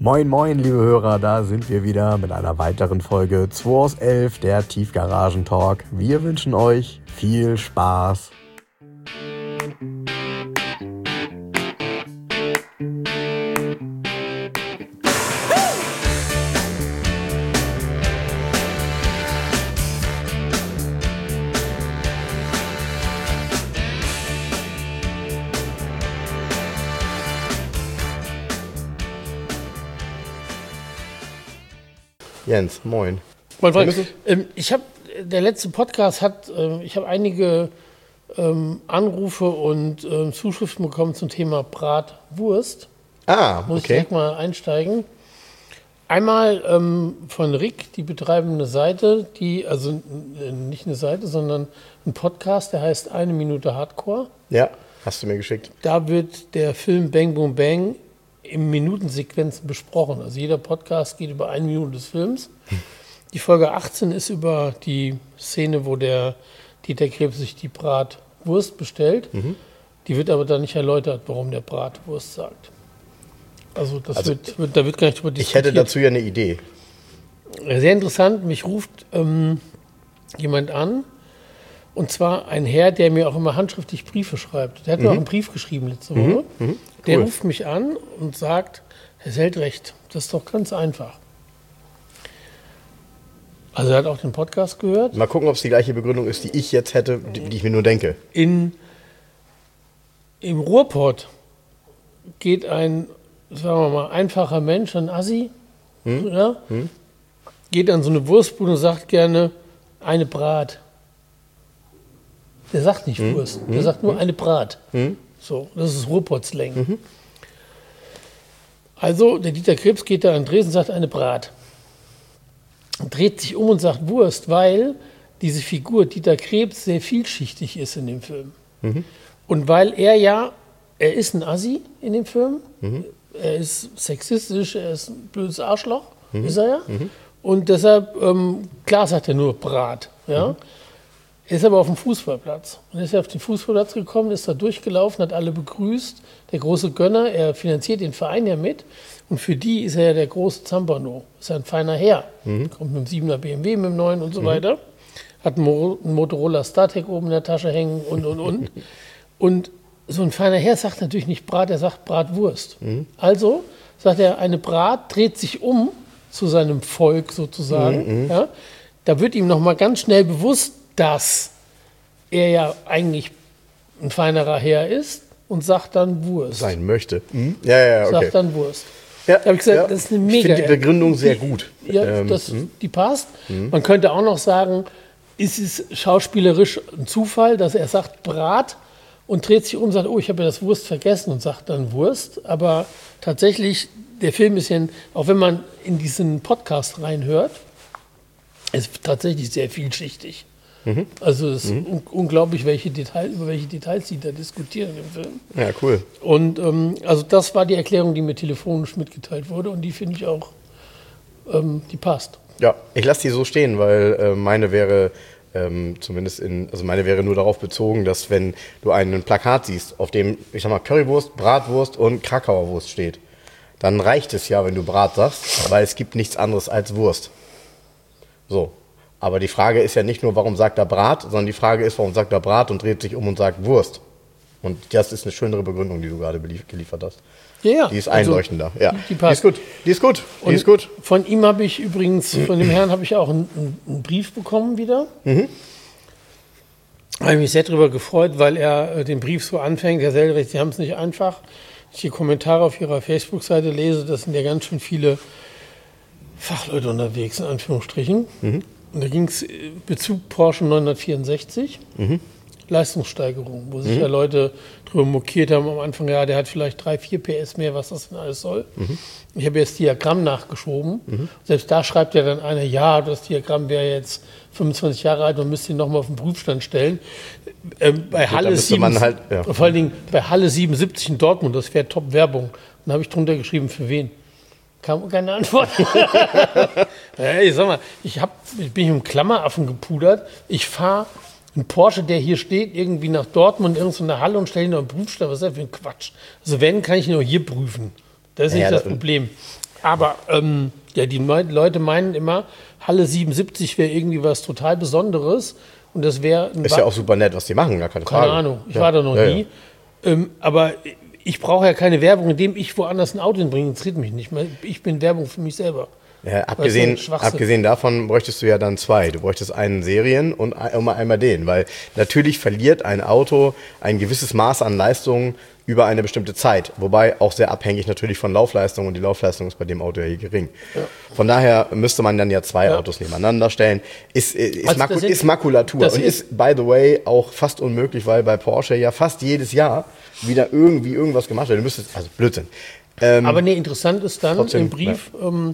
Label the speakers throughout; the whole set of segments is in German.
Speaker 1: Moin moin liebe Hörer, da sind wir wieder mit einer weiteren Folge 2 aus 11, der Tiefgaragen-Talk. Wir wünschen euch viel Spaß.
Speaker 2: Jens, moin.
Speaker 3: Moin, Frank. Der letzte Podcast ich habe einige Anrufe und Zuschriften bekommen zum Thema Bratwurst. Muss ich direkt mal einsteigen. Einmal von Rick, die betreiben eine Seite, nicht eine Seite, sondern ein Podcast, der heißt 1 Minute Hardcore.
Speaker 2: Ja, hast du mir geschickt.
Speaker 3: Da wird der Film Bang Boom Bang in Minutensequenzen besprochen. Also jeder Podcast geht über 1 Minute des Films. Die Folge 18 ist über die Szene, wo der Dieter Krebs sich die Bratwurst bestellt. Die wird aber dann nicht erläutert, warum der Bratwurst sagt. Also da wird gar nicht drüber diskutiert.
Speaker 2: Ich hätte dazu ja eine Idee.
Speaker 3: Sehr interessant, mich ruft jemand an. Und zwar ein Herr, der mir auch immer handschriftlich Briefe schreibt. Der hat mir auch einen Brief geschrieben letzte Woche. Cool. Der ruft mich an und sagt, Herr Seldrecht, das ist doch ganz einfach. Also er hat auch den Podcast gehört.
Speaker 2: Mal gucken, ob es die gleiche Begründung ist, die ich jetzt hätte, die ich mir nur denke.
Speaker 3: Im Ruhrpott geht ein, sagen wir mal, einfacher Mensch, ein Assi, geht an so eine Wurstbude und sagt gerne, eine Brat. Der sagt nicht Wurst, der sagt nur eine Brat. So, das ist Ruhrpott-Slang. Also, der Dieter Krebs geht da an Dresden und sagt eine Brat. Und dreht sich um und sagt Wurst, weil diese Figur Dieter Krebs sehr vielschichtig ist in dem Film. Und weil er ist ein Assi in dem Film, er ist sexistisch, er ist ein blödes Arschloch, ist er ja. Und deshalb, klar sagt er nur Brat, ja. Er ist aber auf dem Fußballplatz. Und ist auf den Fußballplatz gekommen, ist da durchgelaufen, hat alle begrüßt. Der große Gönner, er finanziert den Verein ja mit. Und für die ist er ja der große Zampano. Ist ja ein feiner Herr. Kommt mit dem 7er BMW, mit dem 9 und so weiter. Hat einen Motorola StarTech oben in der Tasche hängen und. Und so ein feiner Herr sagt natürlich nicht Brat, er sagt Bratwurst. Also sagt er, eine Brat dreht sich um zu seinem Volk sozusagen. Ja? Da wird ihm nochmal ganz schnell bewusst, dass er ja eigentlich ein feinerer Herr ist und sagt dann Wurst.
Speaker 2: Sein möchte. Ja, okay.
Speaker 3: Sagt dann Wurst.
Speaker 2: Ja,
Speaker 3: da habe ich gesagt, das ist eine mega.
Speaker 2: Ich finde die Begründung sehr gut.
Speaker 3: Ja, die passt. Man könnte auch noch sagen, ist es schauspielerisch ein Zufall, dass er sagt Brat und dreht sich um und sagt, oh, ich habe ja das Wurst vergessen und sagt dann Wurst. Aber tatsächlich, der Film ist ja, auch wenn man in diesen Podcast reinhört, ist tatsächlich sehr vielschichtig. Also es ist unglaublich, über welche Details sie da diskutieren im Film.
Speaker 2: Ja, cool.
Speaker 3: Und also das war die Erklärung, die mir telefonisch mitgeteilt wurde und die finde ich auch, die passt. Ja,
Speaker 2: ich lasse die so stehen, weil meine wäre meine wäre nur darauf bezogen, dass wenn du ein Plakat siehst, auf dem, ich sag mal, Currywurst, Bratwurst und Krakauer Wurst steht, dann reicht es ja, wenn du Brat sagst, weil es gibt nichts anderes als Wurst. So. Aber die Frage ist ja nicht nur, warum sagt er Brat, sondern die Frage ist, warum sagt er Brat und dreht sich um und sagt Wurst. Und das ist eine schönere Begründung, die du gerade geliefert hast.
Speaker 3: Ja.
Speaker 2: Die ist einleuchtender. Ja.
Speaker 3: Die passt.
Speaker 2: Die ist gut.
Speaker 3: Von ihm habe ich übrigens, von dem Herrn habe ich auch einen Brief bekommen wieder. Habe mich sehr darüber gefreut, weil er den Brief so anfängt. Herr Seldrecht, Sie haben es nicht einfach. Ich die Kommentare auf Ihrer Facebook-Seite lese, das sind ja ganz schön viele Fachleute unterwegs, in Anführungsstrichen. Und da ging es Bezug Porsche 964, Leistungssteigerung, wo sich ja Leute drüber mokiert haben am Anfang, ja, der hat vielleicht 3-4 PS mehr, was das denn alles soll. Ich habe jetzt Diagramm nachgeschoben. Selbst da schreibt ja dann einer, ja, das Diagramm wäre jetzt 25 Jahre alt und müsste ihn nochmal auf den Prüfstand stellen. Bei Halle 7, vor allen Dingen bei Halle 77 in Dortmund, das wäre Top-Werbung. Dann habe ich drunter geschrieben, für wen? Kam keine Antwort. Hey, sag mal, ich bin hier im Klammeraffen gepudert. Ich fahre einen Porsche, der hier steht, irgendwie nach Dortmund, in irgendeine Halle und stelle ihn auf den Prüfstand. Was ist das für ein Quatsch? Also wenn, kann ich ihn auch hier prüfen. Das ist nicht das Problem. Aber ja, die Leute meinen immer, Halle 77 wäre irgendwie was total Besonderes. Und das wäre...
Speaker 2: Ist ja auch super nett, was die machen, gar keine Frage.
Speaker 3: Keine Ahnung, ich war da noch nie. Aber ich brauche ja keine Werbung, indem ich woanders ein Auto hinbringe. Interessiert mich nicht. Ich bin Werbung für mich selber.
Speaker 2: Ja, abgesehen davon bräuchtest du ja dann zwei. Du bräuchtest einen Serien und einmal den. Weil natürlich verliert ein Auto ein gewisses Maß an Leistung über eine bestimmte Zeit. Wobei auch sehr abhängig natürlich von Laufleistung. Und die Laufleistung ist bei dem Auto ja hier gering. Ja. Von daher müsste man dann ja zwei Autos nebeneinander stellen. Ist Makulatur. Und ist, by the way, auch fast unmöglich, weil bei Porsche ja fast jedes Jahr wieder irgendwie irgendwas gemacht wird. Du müsstest, also Blödsinn.
Speaker 3: Aber nee, interessant ist dann trotzdem, im Brief...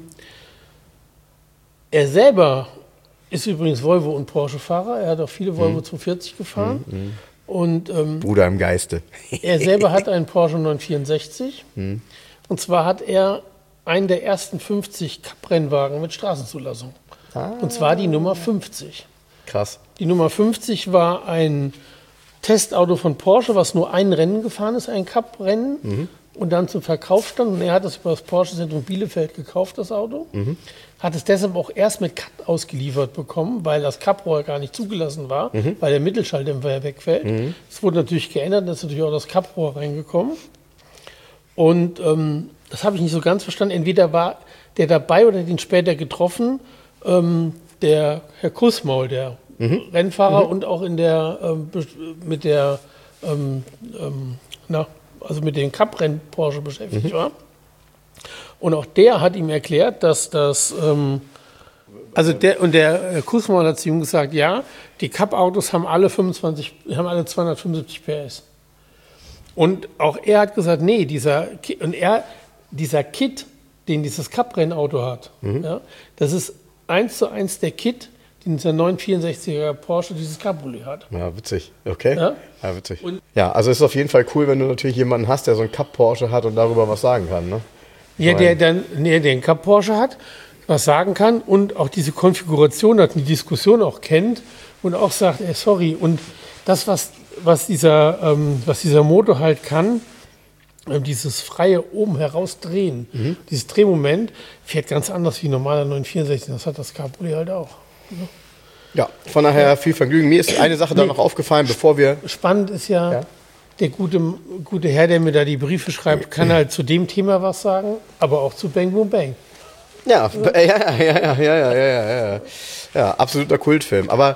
Speaker 3: Er selber ist übrigens Volvo- und Porsche-Fahrer. Er hat auch viele Volvo 240 gefahren. Und,
Speaker 2: Bruder im Geiste.
Speaker 3: Er selber hat einen Porsche 964. Und zwar hat er einen der ersten 50 Cup-Rennwagen mit Straßenzulassung. Und zwar die Nummer 50.
Speaker 2: Krass.
Speaker 3: Die Nummer 50 war ein Testauto von Porsche, was nur ein Rennen gefahren ist, ein Cup-Rennen. Und dann zum Verkauf stand. Und er hat es über das Porsche-Zentrum Bielefeld gekauft, das Auto. Hat es deshalb auch erst mit Cut ausgeliefert bekommen, weil das Cup-Rohr gar nicht zugelassen war, weil der Mittelschalldämpfer ja wegfällt. Es wurde natürlich geändert, da ist natürlich auch das Cup-Rohr reingekommen. Und das habe ich nicht so ganz verstanden. Entweder war der dabei oder den später getroffen, der Herr Kussmaul, der Rennfahrer und auch in der mit der also mit dem Cup-Rennen Porsche beschäftigt war. Und auch der hat ihm erklärt, dass das, der Kussmaul hat zu ihm gesagt, ja, die Cup-Autos haben alle 275 PS. Und auch er hat gesagt, nee, dieser Kit, den dieses Cup-Rennauto hat, das ist 1:1 der Kit, den dieser 964er Porsche dieses Cabriolet hat.
Speaker 2: Ja, witzig. Okay. Ja, witzig. Ja, also ist auf jeden Fall cool, wenn du natürlich jemanden hast, der so einen Cup-Porsche hat und darüber was sagen kann, ne?
Speaker 3: Ja, der den Cup Porsche hat, was sagen kann und auch diese Konfiguration hat, die Diskussion auch kennt und auch sagt, sorry, und das, was dieser Motor halt kann, dieses freie oben herausdrehen, dieses Drehmoment, fährt ganz anders wie ein normaler 964, das hat das Cabriolet halt auch.
Speaker 2: Ja, von daher viel Vergnügen. Mir ist eine Sache da noch aufgefallen, bevor wir...
Speaker 3: Spannend ist ja, der gute Herr, der mir da die Briefe schreibt, kann halt zu dem Thema was sagen, aber auch zu Bang Boom Bang.
Speaker 2: Ja, absoluter Kultfilm. Aber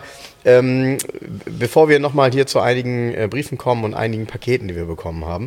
Speaker 2: bevor wir nochmal hier zu einigen Briefen kommen und einigen Paketen, die wir bekommen haben,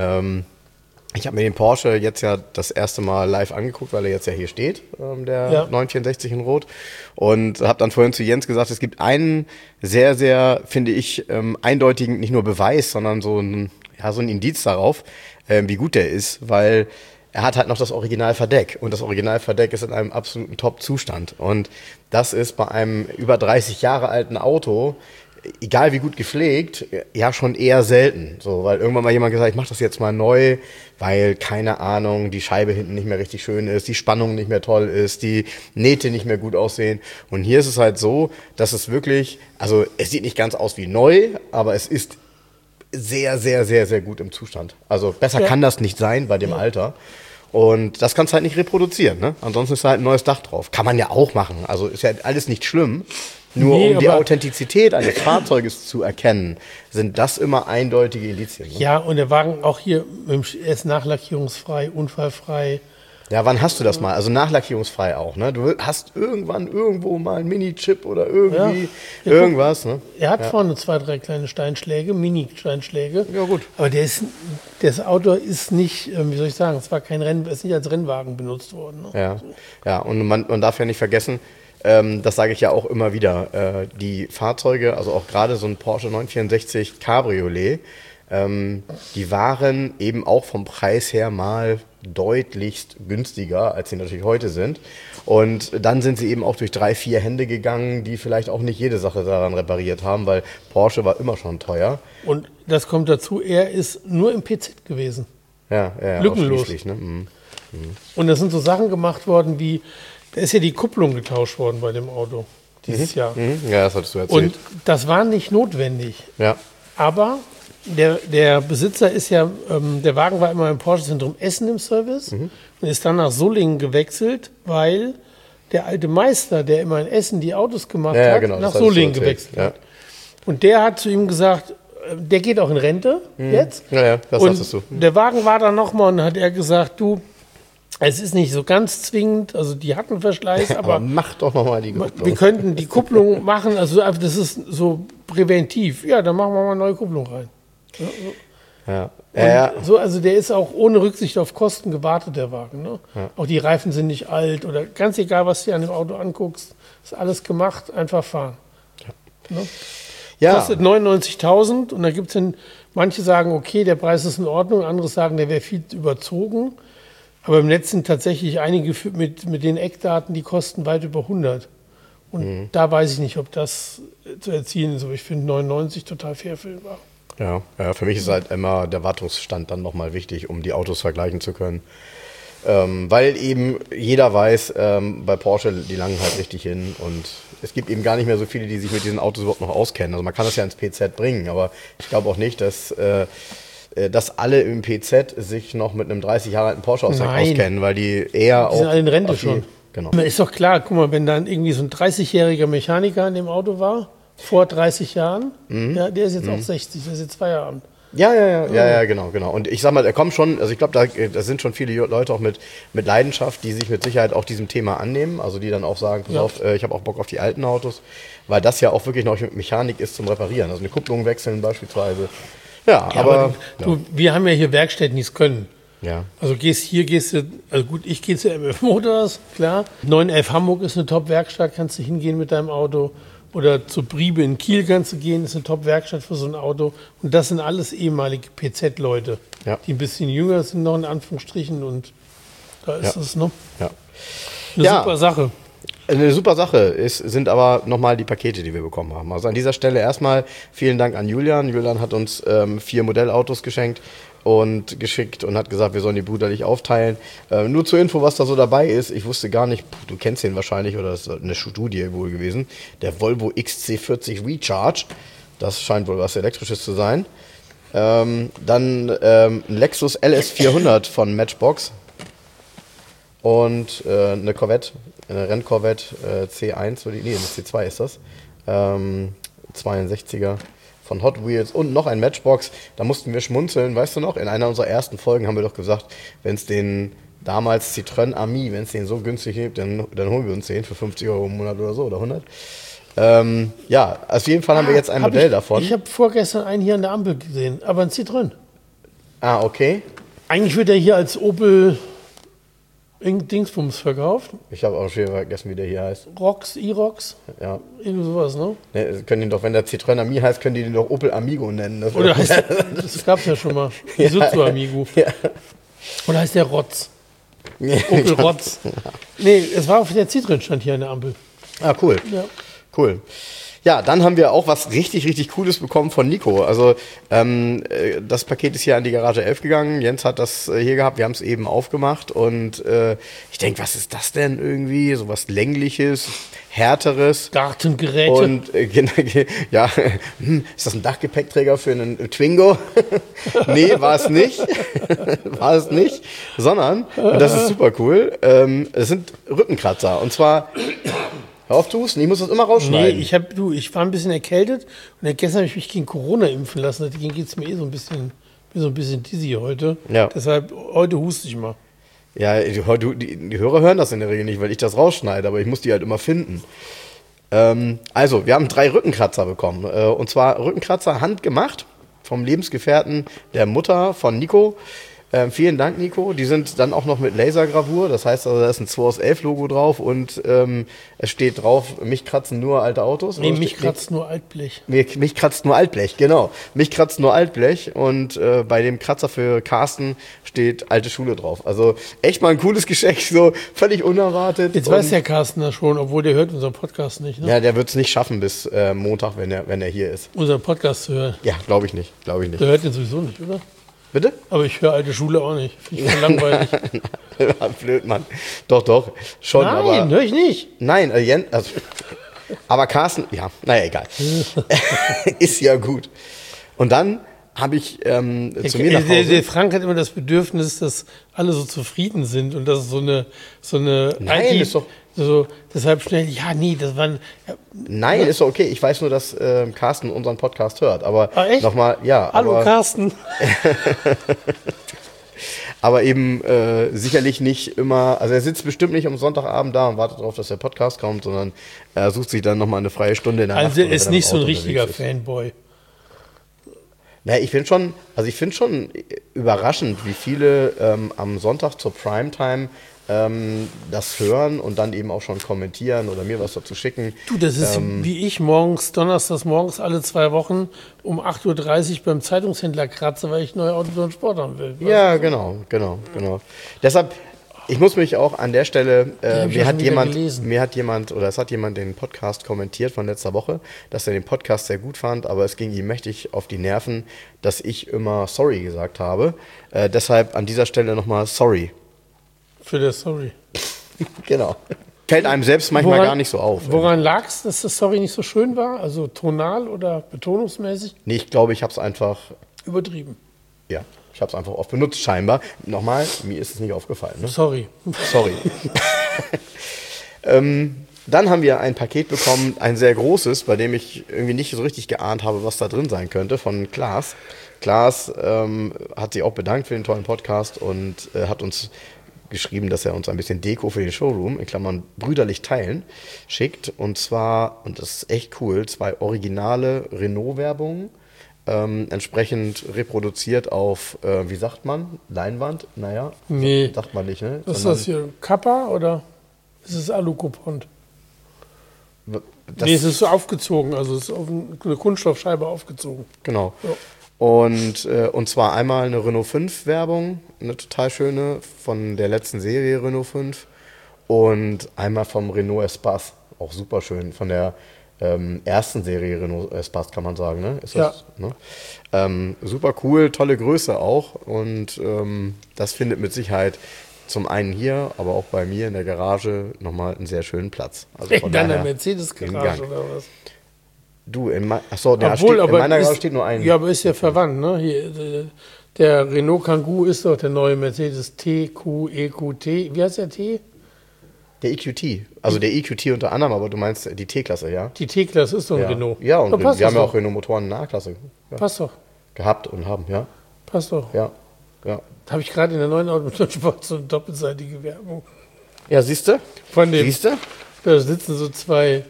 Speaker 2: ich habe mir den Porsche jetzt ja das erste Mal live angeguckt, weil er jetzt ja hier steht, der 964 in Rot. Und habe dann vorhin zu Jens gesagt, es gibt einen sehr, sehr, finde ich, eindeutigen, nicht nur Beweis, sondern so ein Indiz darauf, wie gut der ist, weil er hat halt noch das Originalverdeck. Und das Originalverdeck ist in einem absoluten Top-Zustand. Und das ist bei einem über 30 Jahre alten Auto, egal wie gut gepflegt, ja schon eher selten. So, weil irgendwann mal jemand gesagt, ich mach das jetzt mal neu, weil, keine Ahnung, die Scheibe hinten nicht mehr richtig schön ist, die Spannung nicht mehr toll ist, die Nähte nicht mehr gut aussehen. Und hier ist es halt so, dass es wirklich, also es sieht nicht ganz aus wie neu, aber es ist sehr, sehr, sehr, sehr gut im Zustand. Also besser kann das nicht sein bei dem Alter. Und das kannst du halt nicht reproduzieren, ne? Ansonsten ist da halt ein neues Dach drauf. Kann man ja auch machen. Also ist ja alles nicht schlimm. Nur um die Authentizität eines Fahrzeuges zu erkennen, sind das immer eindeutige Indizien. Ne?
Speaker 3: Ja, und der Wagen auch hier ist nachlackierungsfrei, unfallfrei.
Speaker 2: Ja, wann hast du das mal? Also nachlackierungsfrei auch, ne? Du hast irgendwann irgendwo mal einen Mini-Chip oder irgendwie irgendwas, ne?
Speaker 3: Er hat vorne 2, 3 kleine Steinschläge, Mini-Steinschläge.
Speaker 2: Ja, gut.
Speaker 3: Aber das Auto ist nicht, wie soll ich sagen, es war ist nicht als Rennwagen benutzt worden. Ne?
Speaker 2: Ja, und man darf ja nicht vergessen, das sage ich ja auch immer wieder, die Fahrzeuge, also auch gerade so ein Porsche 964 Cabriolet, die waren eben auch vom Preis her mal deutlichst günstiger, als sie natürlich heute sind. Und dann sind sie eben auch durch 3, 4 Hände gegangen, die vielleicht auch nicht jede Sache daran repariert haben, weil Porsche war immer schon teuer.
Speaker 3: Und das kommt dazu, er ist nur im PZ gewesen.
Speaker 2: Ja,
Speaker 3: lückenlos.
Speaker 2: Ne?
Speaker 3: Und da sind so Sachen gemacht worden wie, da ist ja die Kupplung getauscht worden bei dem Auto dieses Jahr.
Speaker 2: Ja, das hattest du erzählt.
Speaker 3: Und das war nicht notwendig.
Speaker 2: Ja.
Speaker 3: Aber der Besitzer ist ja, der Wagen war immer im Porsche-Zentrum Essen im Service und ist dann nach Solingen gewechselt, weil der alte Meister, der immer in Essen die Autos gemacht hat,
Speaker 2: genau,
Speaker 3: nach
Speaker 2: das
Speaker 3: Solingen
Speaker 2: hattest du erzählt.
Speaker 3: gewechselt hat. Und der hat zu ihm gesagt, der geht auch in Rente jetzt.
Speaker 2: Ja, das
Speaker 3: Und
Speaker 2: sagtest du.
Speaker 3: der Wagen war dann nochmal und hat er gesagt, du, es ist nicht so ganz zwingend, also die hatten Verschleiß,
Speaker 2: Aber mach doch nochmal die Kupplung.
Speaker 3: wir könnten die Kupplung machen, also einfach, das ist so präventiv. Ja, dann machen wir mal eine neue Kupplung rein.
Speaker 2: Ja.
Speaker 3: So, also der ist auch ohne Rücksicht auf Kosten gewartet, der Wagen. Ne? Ja. Auch die Reifen sind nicht alt oder ganz egal, was du an dem Auto anguckst, ist alles gemacht, einfach fahren. Ja. Ne?
Speaker 2: Ja.
Speaker 3: Kostet 99.000 und da gibt es dann, manche sagen, okay, der Preis ist in Ordnung, andere sagen, der wäre viel überzogen. Aber im Netz sind tatsächlich einige mit den Eckdaten, die kosten weit über 100. Und da weiß ich nicht, ob das zu erzielen ist. Aber ich finde 99 total fair für den Wagen.
Speaker 2: Ja, für mich ist halt immer der Wartungsstand dann nochmal wichtig, um die Autos vergleichen zu können. Weil eben jeder weiß, bei Porsche, die langen halt richtig hin und es gibt eben gar nicht mehr so viele, die sich mit diesen Autos überhaupt noch auskennen. Also man kann das ja ins PZ bringen, aber ich glaube auch nicht, dass alle im PZ sich noch mit einem 30 Jahre alten Porsche auskennen, weil die eher auch...
Speaker 3: Die sind alle in Rente schon.
Speaker 2: Genau.
Speaker 3: Ist doch klar, guck mal, wenn dann irgendwie so ein 30-jähriger Mechaniker in dem Auto war, vor 30 Jahren, ja, der ist jetzt auch 60, der ist jetzt Feierabend.
Speaker 2: Ja, genau. Und ich sag mal, er kommt schon, also ich glaube, da sind schon viele Leute auch mit Leidenschaft, die sich mit Sicherheit auch diesem Thema annehmen, also die dann auch sagen, pass auf, ich habe auch Bock auf die alten Autos, weil das ja auch wirklich noch Mechanik ist zum Reparieren, also eine Kupplung wechseln beispielsweise. Ja, aber
Speaker 3: wir haben ja hier Werkstätten, die es können.
Speaker 2: Ja.
Speaker 3: Also gehst du, also gut, ich gehe zu MF Motors, klar. 911 Hamburg ist eine Top-Werkstatt, kannst du hingehen mit deinem Auto. Oder zu Briebe in Kiel kannst du gehen, ist eine Top-Werkstatt für so ein Auto. Und das sind alles ehemalige PZ-Leute, die ein bisschen jünger sind noch in Anführungsstrichen. Und da ist es, ne?
Speaker 2: Ja.
Speaker 3: Eine super Sache.
Speaker 2: Eine super Sache sind aber nochmal die Pakete, die wir bekommen haben. Also an dieser Stelle erstmal vielen Dank an Julian. Julian hat uns 4 Modellautos geschenkt und geschickt und hat gesagt, wir sollen die brüderlich aufteilen. Nur zur Info, was da so dabei ist. Ich wusste gar nicht, du kennst den wahrscheinlich, oder das ist eine Studie wohl gewesen. Der Volvo XC40 Recharge. Das scheint wohl was Elektrisches zu sein. Dann ein Lexus LS400 von Matchbox. Und eine Corvette, eine Renncorvette C1, eine C2 ist das. 62er von Hot Wheels und noch ein Matchbox. Da mussten wir schmunzeln, weißt du noch? In einer unserer ersten Folgen haben wir doch gesagt, wenn es den damals Citroën Ami, wenn es den so günstig gibt, dann holen wir uns den für 50 Euro im Monat oder so oder 100. Ja, auf jeden Fall haben wir jetzt ein Modell davon.
Speaker 3: Ich habe vorgestern einen hier an der Ampel gesehen, aber ein Citroën.
Speaker 2: Ah, okay.
Speaker 3: Eigentlich wird er hier als Opel Dingsbums verkauft.
Speaker 2: Ich habe auch schon vergessen, wie der hier heißt.
Speaker 3: E-Rox?
Speaker 2: Ja.
Speaker 3: Irgendwie sowas, ne?
Speaker 2: Ne, können den doch, wenn der Citroën Ami heißt, können die den doch Opel Amigo nennen.
Speaker 3: Oder heißt das gab es ja schon mal. Isuzu Amigo. Ja. Oder heißt der Rotz? Opel Rotz. Nee, es war auf der Citroën stand hier an der Ampel.
Speaker 2: Ah, cool.
Speaker 3: Ja.
Speaker 2: Cool. Ja, dann haben wir auch was richtig, richtig Cooles bekommen von Nico. Also das Paket ist hier an die Garage 11 gegangen. Jens hat das hier gehabt. Wir haben es eben aufgemacht. Und ich denke, was ist das denn irgendwie? So was Längliches, Härteres.
Speaker 3: Gartengeräte.
Speaker 2: Und ja, ist das ein Dachgepäckträger für einen Twingo? Nee, war es nicht. War es nicht. Sondern, und das ist super cool, es sind Rückenkratzer. Und zwar... Hör auf zu husten, ich muss das immer rausschneiden.
Speaker 3: Nee, ich war ein bisschen erkältet und gestern habe ich mich gegen Corona impfen lassen. Deswegen geht es mir so ein bisschen dizzy heute. Ja. Deshalb, heute huste ich mal.
Speaker 2: Ja, die Hörer hören das in der Regel nicht, weil ich das rausschneide, aber ich muss die halt immer finden. Also, wir haben 3 Rückenkratzer bekommen. Und zwar Rückenkratzer handgemacht vom Lebensgefährten der Mutter von Nico. Vielen Dank, Nico. Die sind dann auch noch mit Lasergravur. Das heißt, also, da ist ein 2 aus 11 Logo drauf und es steht drauf, mich kratzen nur alte Autos.
Speaker 3: Nee, mich kratzt nur Altblech.
Speaker 2: Mich kratzt nur Altblech, genau. Mich kratzt nur Altblech und bei dem Kratzer für Carsten steht alte Schule drauf. Also echt mal ein cooles Geschenk, so völlig unerwartet.
Speaker 3: Jetzt weiß der Carsten das schon, obwohl der hört unseren Podcast nicht, ne?
Speaker 2: Ja, der wird es nicht schaffen bis Montag, wenn er hier ist.
Speaker 3: Unseren Podcast zu hören.
Speaker 2: Ja, glaube ich nicht.
Speaker 3: Der hört den sowieso nicht, oder?
Speaker 2: Bitte?
Speaker 3: Aber ich höre alte Schule auch nicht. Finde ich voll langweilig.
Speaker 2: Blöd, Mann. Doch, schon.
Speaker 3: Nein, höre ich nicht.
Speaker 2: Nein, aber Carsten, ja, naja, egal. Ist ja gut. Und dann habe ich zu mir nach Hause...
Speaker 3: Der Frank hat immer das Bedürfnis, dass alle so zufrieden sind und das ist so eine
Speaker 2: Nein, ist doch...
Speaker 3: So, deshalb schnell, ja, nee, das waren... Ja,
Speaker 2: Nein, ist doch okay. Ich weiß nur, dass Carsten unseren Podcast hört. Aber
Speaker 3: echt?
Speaker 2: nochmal, ja.
Speaker 3: Hallo
Speaker 2: aber,
Speaker 3: Carsten.
Speaker 2: aber eben sicherlich nicht immer, also er sitzt bestimmt nicht am Sonntagabend da und wartet darauf, dass der Podcast kommt, sondern er sucht sich dann nochmal eine freie Stunde in der Nacht.
Speaker 3: Also er ist
Speaker 2: wenn
Speaker 3: nicht
Speaker 2: im
Speaker 3: so ein
Speaker 2: Auto
Speaker 3: richtiger
Speaker 2: unterwegs ist.
Speaker 3: Fanboy.
Speaker 2: Naja, ich finde schon überraschend, wie viele am Sonntag zur Primetime das hören und dann eben auch schon kommentieren oder mir was dazu schicken.
Speaker 3: Du, das ist wie ich donnerstags morgens alle 2 Wochen um 8:30 Uhr beim Zeitungshändler kratze, weil ich neue Autos und Sport haben will.
Speaker 2: Ja, genau. Deshalb, ich muss mich auch an der Stelle, mir hat jemand den Podcast kommentiert von letzter Woche, dass er den Podcast sehr gut fand, aber es ging ihm mächtig auf die Nerven, dass ich immer sorry gesagt habe. Deshalb an dieser Stelle nochmal sorry.
Speaker 3: Für das Sorry.
Speaker 2: Genau. Fällt einem selbst manchmal gar nicht so auf.
Speaker 3: Woran lag es, dass das Sorry nicht so schön war? Also tonal oder betonungsmäßig?
Speaker 2: Nee, ich glaube, ich habe es einfach...
Speaker 3: Übertrieben.
Speaker 2: Ja, ich habe es einfach oft benutzt, scheinbar. Nochmal, mir ist es nicht aufgefallen. Ne?
Speaker 3: Sorry.
Speaker 2: Dann haben wir ein Paket bekommen, ein sehr großes, bei dem ich irgendwie nicht so richtig geahnt habe, was da drin sein könnte, von Klaas. Klaas hat sich auch bedankt für den tollen Podcast und hat uns geschrieben, dass er uns ein bisschen Deko für den Showroom, in Klammern brüderlich teilen, schickt. Und zwar, und das ist echt cool, 2 originale Renault-Werbungen, entsprechend reproduziert auf, wie sagt man, Leinwand? Naja,
Speaker 3: Nee.
Speaker 2: sagt man nicht, ne?
Speaker 3: Was ist das hier? Kappa oder ist es Alucopont? Nee, es ist so aufgezogen, also es ist auf eine Kunststoffscheibe aufgezogen.
Speaker 2: Genau.
Speaker 3: Ja.
Speaker 2: Und zwar einmal eine Renault 5 Werbung, eine total schöne, von der letzten Serie Renault 5. Und einmal vom Renault Espace, auch super schön, von der ersten Serie Renault Espace, kann man sagen, ne? Ist das,
Speaker 3: Ja.
Speaker 2: Ne? Super cool, tolle Größe auch. Und das findet mit Sicherheit zum einen hier, aber auch bei mir in der Garage nochmal einen sehr schönen Platz. Also
Speaker 3: In deiner Mercedes-Garage oder was?
Speaker 2: Du, in meiner Garage steht nur ein.
Speaker 3: Ja, aber ist ja verwandt, ne? Hier, der Renault Kangoo ist doch der neue Mercedes TQ, EQT. Wie heißt der T?
Speaker 2: Der EQT. Also der EQT unter anderem, aber du meinst die T-Klasse, ja?
Speaker 3: Die T-Klasse ist doch ein
Speaker 2: Ja.
Speaker 3: Renault.
Speaker 2: Ja, und
Speaker 3: Da passt
Speaker 2: wir haben ja
Speaker 3: das
Speaker 2: auch Renault-Motoren in der A-Klasse
Speaker 3: Passt doch.
Speaker 2: gehabt und haben, ja.
Speaker 3: Passt doch.
Speaker 2: Ja.
Speaker 3: Da habe ich gerade in der neuen Automotorsport so eine doppelseitige Werbung.
Speaker 2: Ja, siehst du?
Speaker 3: Von dem,
Speaker 2: Siehst du?
Speaker 3: da sitzen so 2.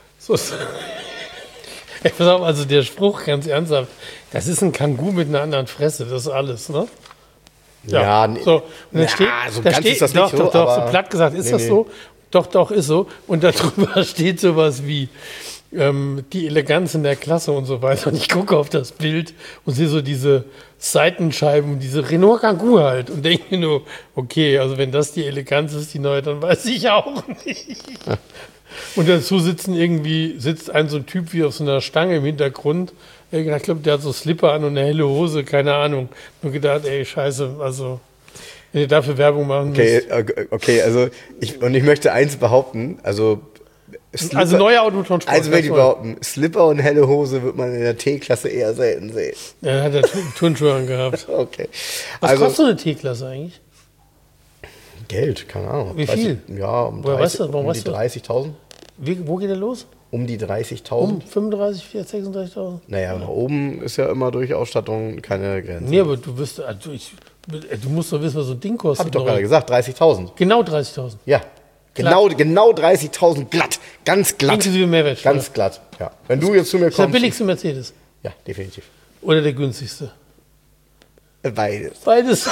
Speaker 3: Ey, pass auf, also der Spruch, ganz ernsthaft, das ist ein Kangoo mit einer anderen Fresse, das ist alles, ne?
Speaker 2: Ja, nee.
Speaker 3: So, und dann
Speaker 2: Ja,
Speaker 3: steht,
Speaker 2: so
Speaker 3: da
Speaker 2: ganz
Speaker 3: steht,
Speaker 2: ist das
Speaker 3: doch,
Speaker 2: nicht so,
Speaker 3: doch, doch,
Speaker 2: aber-
Speaker 3: so platt gesagt ist
Speaker 2: Nee,
Speaker 3: das
Speaker 2: nee.
Speaker 3: so. Doch, ist so. Und darüber steht sowas wie die Eleganz in der Klasse und so weiter. Und ich gucke auf das Bild und sehe so diese Seitenscheiben, diese Renault Kangoo halt und denke mir nur, okay, also wenn das die Eleganz ist, die neue, dann weiß ich auch nicht. Und dazu sitzt ein so ein Typ wie auf so einer Stange im Hintergrund. Ich glaube, der hat so Slipper an und eine helle Hose, keine Ahnung. Nur gedacht, ey, scheiße, also wenn ihr dafür Werbung machen müsst.
Speaker 2: Okay, also ich möchte eins behaupten, also Slipper,
Speaker 3: Also neue Automotorsport.
Speaker 2: also will ich behaupten, Slipper und helle Hose wird man in der T-Klasse eher selten sehen.
Speaker 3: Dann hat er Turnschuhe angehabt.
Speaker 2: Okay.
Speaker 3: Was kostet so eine T-Klasse eigentlich?
Speaker 2: Geld, keine Ahnung.
Speaker 3: Wie viel?
Speaker 2: Ja, um
Speaker 3: Woher weißt du das? Warum
Speaker 2: um die
Speaker 3: weißt du das?
Speaker 2: 30.000.
Speaker 3: Wo geht der los?
Speaker 2: Um die 30.000.
Speaker 3: Um 35, 36.000?
Speaker 2: Naja, nach oben ist ja immer durch Ausstattung keine Grenze.
Speaker 3: Nee, aber du musst doch wissen, was so ein Ding kostet.
Speaker 2: Hab ich doch
Speaker 3: neu.
Speaker 2: gerade gesagt, 30.000.
Speaker 3: Genau 30.000.
Speaker 2: Ja. Genau 30.000 glatt. Ganz glatt.
Speaker 3: Inklusive Mehrwertsteuer.
Speaker 2: Ganz glatt, ja. Wenn du jetzt zu mir
Speaker 3: Das ist der
Speaker 2: kommst.
Speaker 3: billigste Mercedes.
Speaker 2: Ja, definitiv.
Speaker 3: Oder der günstigste.
Speaker 2: Beides.
Speaker 3: Beides.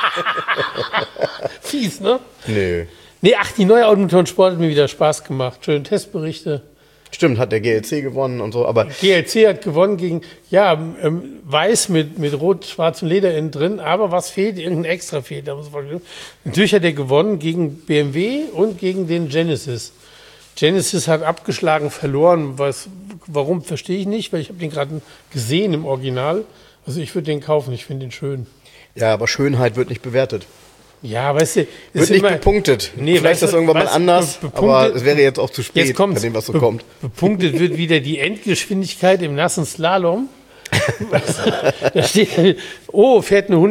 Speaker 3: Fies, ne?
Speaker 2: Nö.
Speaker 3: Nee, ach, die neue Automotorsport hat mir wieder Spaß gemacht. Schöne Testberichte.
Speaker 2: Stimmt, hat der GLC gewonnen und so, aber
Speaker 3: GLC hat gewonnen gegen, weiß mit rot-schwarzem Leder innen drin, aber was fehlt? Irgendein Extra fehlt. Natürlich hat er gewonnen gegen BMW und gegen den Genesis. Genesis hat abgeschlagen, verloren. Warum, verstehe ich nicht, weil ich habe den gerade gesehen im Original. Also ich würde den kaufen, ich finde den schön.
Speaker 2: ja, aber Schönheit wird nicht bewertet.
Speaker 3: Ja, weißt du,
Speaker 2: Wird nicht bepunktet.
Speaker 3: Nee,
Speaker 2: Vielleicht ist das irgendwann mal anders, aber es wäre jetzt auch zu spät,
Speaker 3: Jetzt kommt's.
Speaker 2: bei dem, was so kommt.
Speaker 3: Bepunktet wird wieder die Endgeschwindigkeit im nassen Slalom Da steht, fährt eine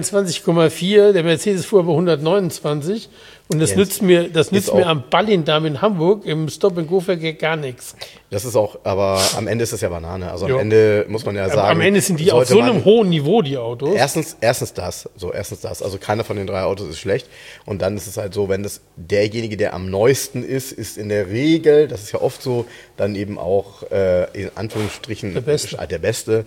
Speaker 3: 123,4, der Mercedes fuhr aber 129 und das nützt mir am Ballindam in Hamburg im Stop-and-Go-Verkehr gar nichts.
Speaker 2: Das ist auch, aber am Ende ist es ja Banane. Also am Ende muss man ja sagen.
Speaker 3: Am Ende sind die auf so einem hohen Niveau, die Autos.
Speaker 2: Erstens das. Also keiner von den 3 Autos ist schlecht. Und dann ist es halt so, wenn das derjenige, der am neuesten ist in der Regel, das ist ja oft so, dann eben auch in Anführungsstrichen der Beste.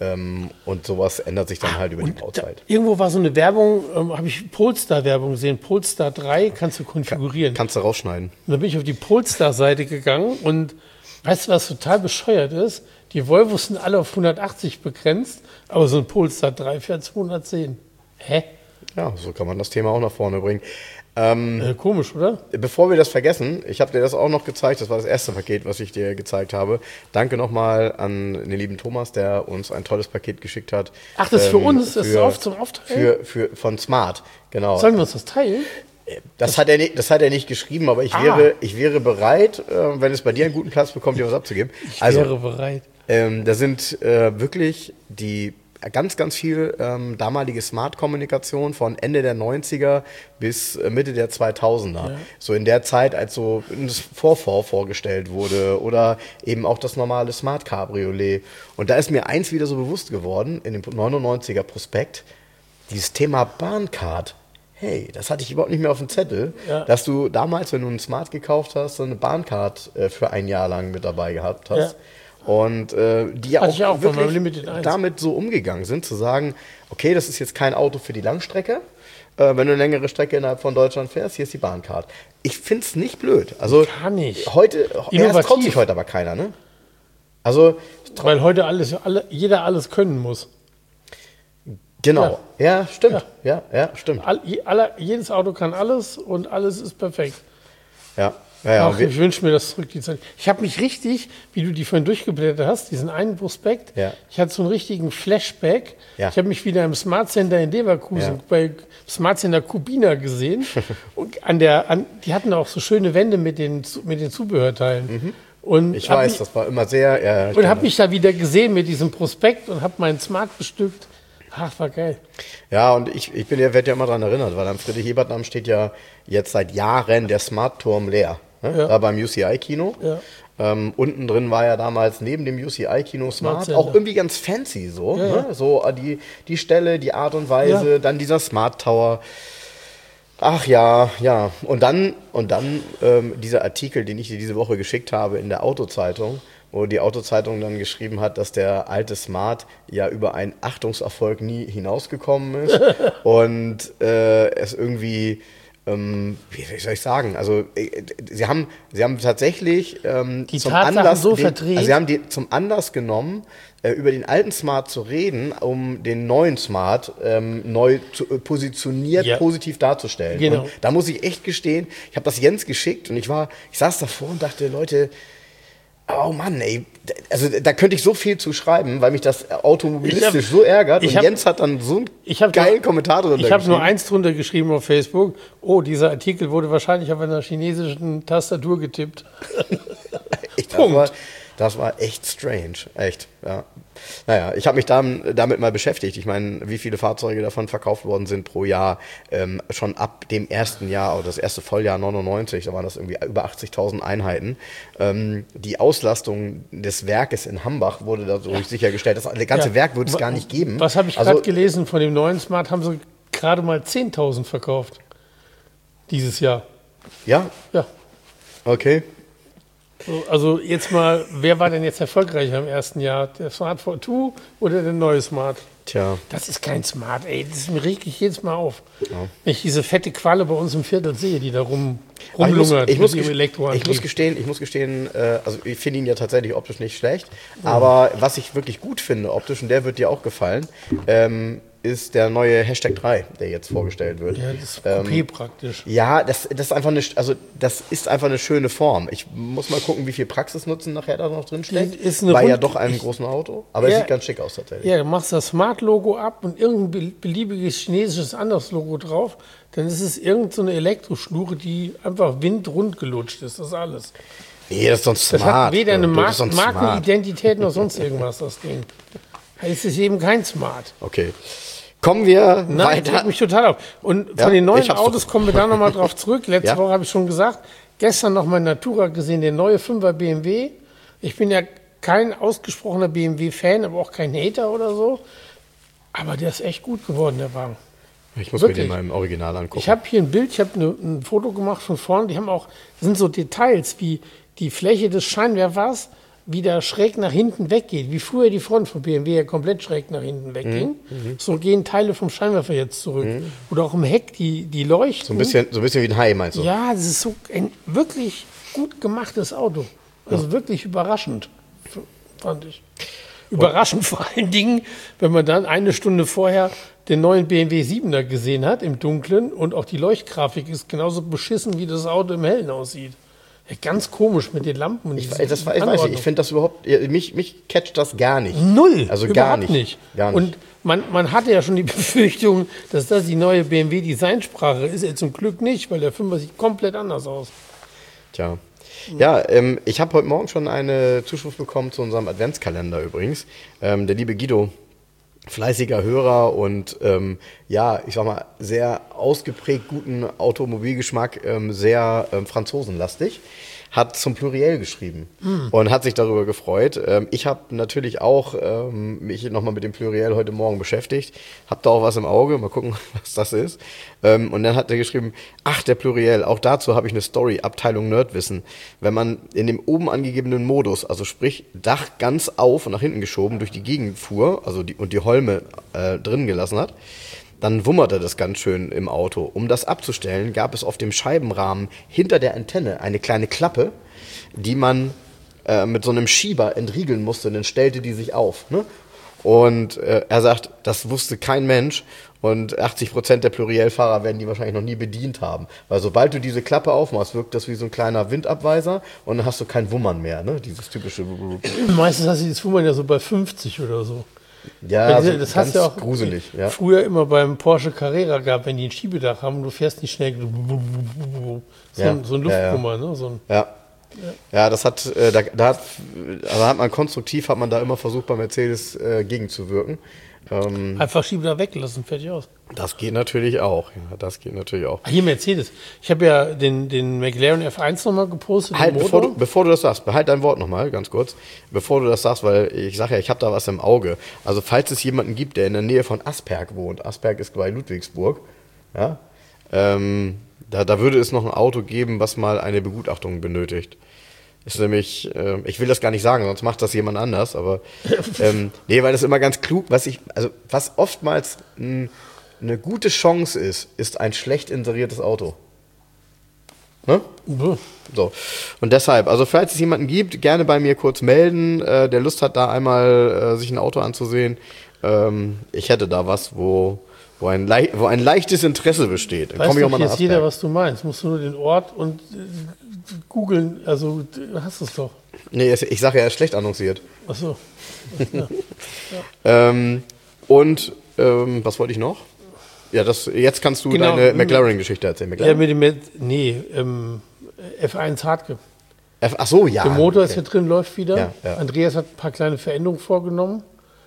Speaker 2: Und sowas ändert sich dann halt über die Bauzeit.
Speaker 3: Irgendwo war so eine Werbung, habe ich Polestar-Werbung gesehen. Polestar 3 kannst du konfigurieren.
Speaker 2: Kannst du rausschneiden.
Speaker 3: Und dann bin ich auf die Polestar-Seite gegangen und weißt du, was total bescheuert ist? Die Volvos sind alle auf 180 begrenzt, aber so ein Polestar 3 fährt 210. Hä?
Speaker 2: Ja, so kann man das Thema auch nach vorne bringen.
Speaker 3: Komisch, oder?
Speaker 2: Bevor wir das vergessen, ich habe dir das auch noch gezeigt, das war das erste Paket, was ich dir gezeigt habe. Danke nochmal an den lieben Thomas, der uns ein tolles Paket geschickt hat.
Speaker 3: Ach, das ist für uns, das ist zum Aufteilen?
Speaker 2: Von Smart, genau.
Speaker 3: Sollen wir uns das teilen?
Speaker 2: Das hat er nicht geschrieben, aber ich wäre bereit, wenn es bei dir einen guten Platz bekommt, dir was abzugeben.
Speaker 3: Ich wäre bereit.
Speaker 2: Da sind wirklich die ganz, ganz viel damalige Smart-Kommunikation von Ende der 90er bis Mitte der 2000er. Ja. So in der Zeit, als so das Vorfahr vorgestellt wurde oder eben auch das normale Smart-Cabriolet. Und da ist mir eins wieder so bewusst geworden, in dem 99er Prospekt, dieses Thema Bahncard. Hey, das hatte ich überhaupt nicht mehr auf dem Zettel, dass du damals, wenn du einen Smart gekauft hast, so eine Bahncard für ein Jahr lang mit dabei gehabt hast. Ja. Und die ja auch wirklich damit so umgegangen sind, zu sagen, okay, das ist jetzt kein Auto für die Langstrecke. Wenn du eine längere Strecke innerhalb von Deutschland fährst, hier ist die Bahncard. Ich finde es nicht blöd. Also
Speaker 3: gar nicht.
Speaker 2: Es traut sich heute aber keiner, ne? Also
Speaker 3: weil heute jeder alles können muss.
Speaker 2: Genau. Ja, stimmt. Ja, stimmt.
Speaker 3: Jedes Auto kann alles und alles ist perfekt.
Speaker 2: Ja.
Speaker 3: Ach, ich wünsche mir das zurück, die Zeit. Ich habe mich richtig, wie du die vorhin durchgeblättert hast, diesen einen Prospekt, ich hatte so einen richtigen Flashback. Ja. Ich habe mich wieder im Smart Center in Leverkusen, bei Smart Center Kubina gesehen. Und die hatten auch so schöne Wände mit den Zubehörteilen.
Speaker 2: Mhm. Und ich weiß, das war immer sehr...
Speaker 3: und habe mich da wieder gesehen mit diesem Prospekt und habe meinen Smart bestückt. Ach, war geil.
Speaker 2: Ja, und ich werde ja immer daran erinnert, weil am Friedrich-Ebert-Damm steht ja jetzt seit Jahren der Smart-Turm leer. Ne? Da beim UCI-Kino. Ja. Unten drin war ja damals neben dem UCI-Kino Smart, auch irgendwie ganz fancy so. Ja. Ne? So die Stelle, die Art und Weise, dann dieser Smart Tower. Ach ja. Und dann dieser Artikel, den ich dir diese Woche geschickt habe in der Autozeitung, wo die Autozeitung dann geschrieben hat, dass der alte Smart ja über einen Achtungserfolg nie hinausgekommen ist und es irgendwie, wie soll ich sagen, also sie haben tatsächlich
Speaker 3: die zum Anlass
Speaker 2: so verdreht. Also sie haben die zum Anlass genommen, über den alten Smart zu reden, um den neuen Smart neu positioniert positiv darzustellen. Genau. Und da muss ich echt gestehen, ich habe das Jens geschickt und ich saß davor und dachte, Leute, oh Mann, ey, also da könnte ich so viel zu schreiben, weil mich das automobilistisch so ärgert. Und Jens hat dann so einen geilen Kommentar drunter geschrieben.
Speaker 3: Ich habe nur eins drunter geschrieben auf Facebook. Oh, dieser Artikel wurde wahrscheinlich auf einer chinesischen Tastatur getippt.
Speaker 2: Das war echt strange, echt, ja. Naja, ich habe mich damit mal beschäftigt. Ich meine, wie viele Fahrzeuge davon verkauft worden sind pro Jahr, schon ab dem ersten Jahr, oder das erste Volljahr 99, da waren das irgendwie über 80.000 Einheiten. Die Auslastung des Werkes in Hambach wurde dadurch sichergestellt. Das ganze Werk würde es gar nicht geben.
Speaker 3: Was habe ich gerade gelesen? Von dem neuen Smart haben sie gerade mal 10.000 verkauft. Dieses Jahr.
Speaker 2: Ja?
Speaker 3: Ja.
Speaker 2: Okay.
Speaker 3: Also jetzt mal, wer war denn jetzt erfolgreicher im ersten Jahr? Der Smart 4.2 oder der neue Smart?
Speaker 2: Tja.
Speaker 3: Das ist kein Smart, ey. Das regt mich jedes Mal auf. Ja. Wenn ich diese fette Qualle bei uns im Viertel sehe, die da rumlungert
Speaker 2: ich muss gestehen, also ich finde ihn ja tatsächlich optisch nicht schlecht, aber was ich wirklich gut finde optisch, und der wird dir auch gefallen, ist der neue Hashtag 3, der jetzt vorgestellt wird.
Speaker 3: Ja, das ist Coupé praktisch.
Speaker 2: Ja, das ist einfach eine schöne Form. Ich muss mal gucken, wie viel Praxisnutzen nachher da noch drin steckt. Bei ja doch einem großen Auto, aber es sieht ganz schick aus tatsächlich.
Speaker 3: Ja, du machst das Smart-Logo ab und irgendein beliebiges chinesisches anderes Logo drauf, dann ist es irgendeine Elektroschnure, die einfach windrund gelutscht ist, das ist alles.
Speaker 2: Nee, das ist doch Smart.
Speaker 3: Das hat weder eine Markenidentität noch sonst irgendwas, das Ding. Es ist eben kein Smart.
Speaker 2: Okay. Kommen wir
Speaker 3: Nein,
Speaker 2: weiter.
Speaker 3: regt mich total auf. Und
Speaker 2: Ja,
Speaker 3: von den neuen
Speaker 2: ich hab's
Speaker 3: Autos
Speaker 2: doch.
Speaker 3: kommen wir da nochmal drauf zurück. Letzte
Speaker 2: Ja.
Speaker 3: Woche habe ich schon gesagt, gestern noch mal in Natura gesehen, der neue 5er BMW. Ich bin ja kein ausgesprochener BMW-Fan, aber auch kein Hater oder so. Aber der ist echt gut geworden, der Wagen.
Speaker 2: Ich muss
Speaker 3: Wirklich.
Speaker 2: mir den mal im Original angucken.
Speaker 3: Ich habe hier ein Bild, ich habe ein Foto gemacht von vorne. Die haben auch, das sind so Details, wie die Fläche des Scheinwerfers wieder schräg nach hinten weggeht. Wie früher die Front von BMW ja komplett schräg nach hinten wegging. So gehen Teile vom Scheinwerfer jetzt zurück. Oder auch im Heck, die leuchten.
Speaker 2: so ein bisschen wie ein Hai, meinst du?
Speaker 3: Ja, das ist so ein wirklich gut gemachtes Auto. Also wirklich überraschend, fand ich. Überraschend vor allen Dingen, wenn man dann eine Stunde vorher den neuen BMW 7er gesehen hat im Dunklen und auch die Leuchtgrafik ist genauso beschissen, wie das Auto im Hellen aussieht. Ja, ganz komisch mit den Lampen. Und
Speaker 2: Ich weiß nicht, ich finde das überhaupt, mich catcht das gar nicht.
Speaker 3: Null.
Speaker 2: Also
Speaker 3: überhaupt
Speaker 2: gar nicht. Gar nicht.
Speaker 3: Und man hatte ja schon die Befürchtung, dass das die neue BMW-Designsprache ist. Jetzt zum Glück nicht, weil der 5er sieht komplett anders aus.
Speaker 2: Tja. Ja, ich habe heute Morgen schon eine Zuschrift bekommen zu unserem Adventskalender übrigens. Der liebe Guido, fleißiger Hörer und ja, ich sag mal, sehr ausgeprägt guten Automobilgeschmack, sehr franzosenlastig, hat zum Pluriel geschrieben und hat sich darüber gefreut. Ich habe natürlich auch mich nochmal mit dem Pluriel heute Morgen beschäftigt, habe da auch was im Auge, mal gucken, was das ist. Und dann hat er geschrieben, ach, der Pluriel, auch dazu habe ich eine Story, Abteilung Nerdwissen. Wenn man in dem oben angegebenen Modus, also sprich Dach ganz auf und nach hinten geschoben, durch die Gegend fuhr, also die Holme drin gelassen hat, dann wummerte das ganz schön im Auto. Um das abzustellen, gab es auf dem Scheibenrahmen hinter der Antenne eine kleine Klappe, die man mit so einem Schieber entriegeln musste, dann stellte die sich auf. Ne? Und er sagt, das wusste kein Mensch und 80% der Pluriel-Fahrer werden die wahrscheinlich noch nie bedient haben. Weil sobald du diese Klappe aufmachst, wirkt das wie so ein kleiner Windabweiser und dann hast du kein Wummern mehr, ne? Dieses typische...
Speaker 3: Meistens hast du das Wummern ja so bei 50 oder so.
Speaker 2: Ja,
Speaker 3: Weil
Speaker 2: so
Speaker 3: das
Speaker 2: ganz
Speaker 3: hast du ja auch
Speaker 2: gruselig. Ja.
Speaker 3: früher immer beim Porsche Carrera gehabt, wenn die ein Schiebedach haben und du fährst nicht schnell. So,
Speaker 2: Ja,
Speaker 3: so ein Luftkummer, ne? So ein,
Speaker 2: Ja, das hat, also hat man konstruktiv, hat man da immer versucht, bei Mercedes gegenzuwirken.
Speaker 3: einfach Schiebedach weglassen, fertig aus.
Speaker 2: Das geht natürlich auch. Ja, das geht natürlich auch.
Speaker 3: Ah, hier Mercedes. Ich habe ja den McLaren F1 nochmal gepostet.
Speaker 2: Halt,
Speaker 3: den
Speaker 2: bevor
Speaker 3: Motor.
Speaker 2: du das sagst, behalt dein Wort nochmal, ganz kurz. Bevor du das sagst, weil ich sage ja, ich habe da was im Auge. Also falls es jemanden gibt, der in der Nähe von Asperg wohnt, Asperg ist bei Ludwigsburg, ja, da würde es noch ein Auto geben, was mal eine Begutachtung benötigt. Ist nämlich, ich will das gar nicht sagen, sonst macht das jemand anders, aber nee, weil das immer ganz klug, was oftmals eine gute Chance ist ein schlecht inseriertes Auto. Ne?
Speaker 3: Buh.
Speaker 2: So. Und deshalb, also falls es jemanden gibt, gerne bei mir kurz melden, der Lust hat, da einmal sich ein Auto anzusehen. Ich hätte da was, wo ein leichtes Interesse besteht. Dann
Speaker 3: Weißt
Speaker 2: komme ich auch
Speaker 3: doch
Speaker 2: mal nach
Speaker 3: jetzt jeder,
Speaker 2: Asperg.
Speaker 3: was du meinst. Musst du nur den Ort und googeln, also du hast es doch.
Speaker 2: Nee, ich sage ja, er ist schlecht annonciert.
Speaker 3: Achso.
Speaker 2: Und was wollte ich noch? Ja, jetzt kannst du
Speaker 3: Genau.
Speaker 2: deine McLaren-Geschichte erzählen.
Speaker 3: Ja,
Speaker 2: McLaren?
Speaker 3: mit dem F1 Hartke.
Speaker 2: Ach so, ja.
Speaker 3: Der Motor ist
Speaker 2: okay.
Speaker 3: ja drin, läuft wieder.
Speaker 2: Ja, ja.
Speaker 3: Andreas hat ein paar kleine Veränderungen vorgenommen.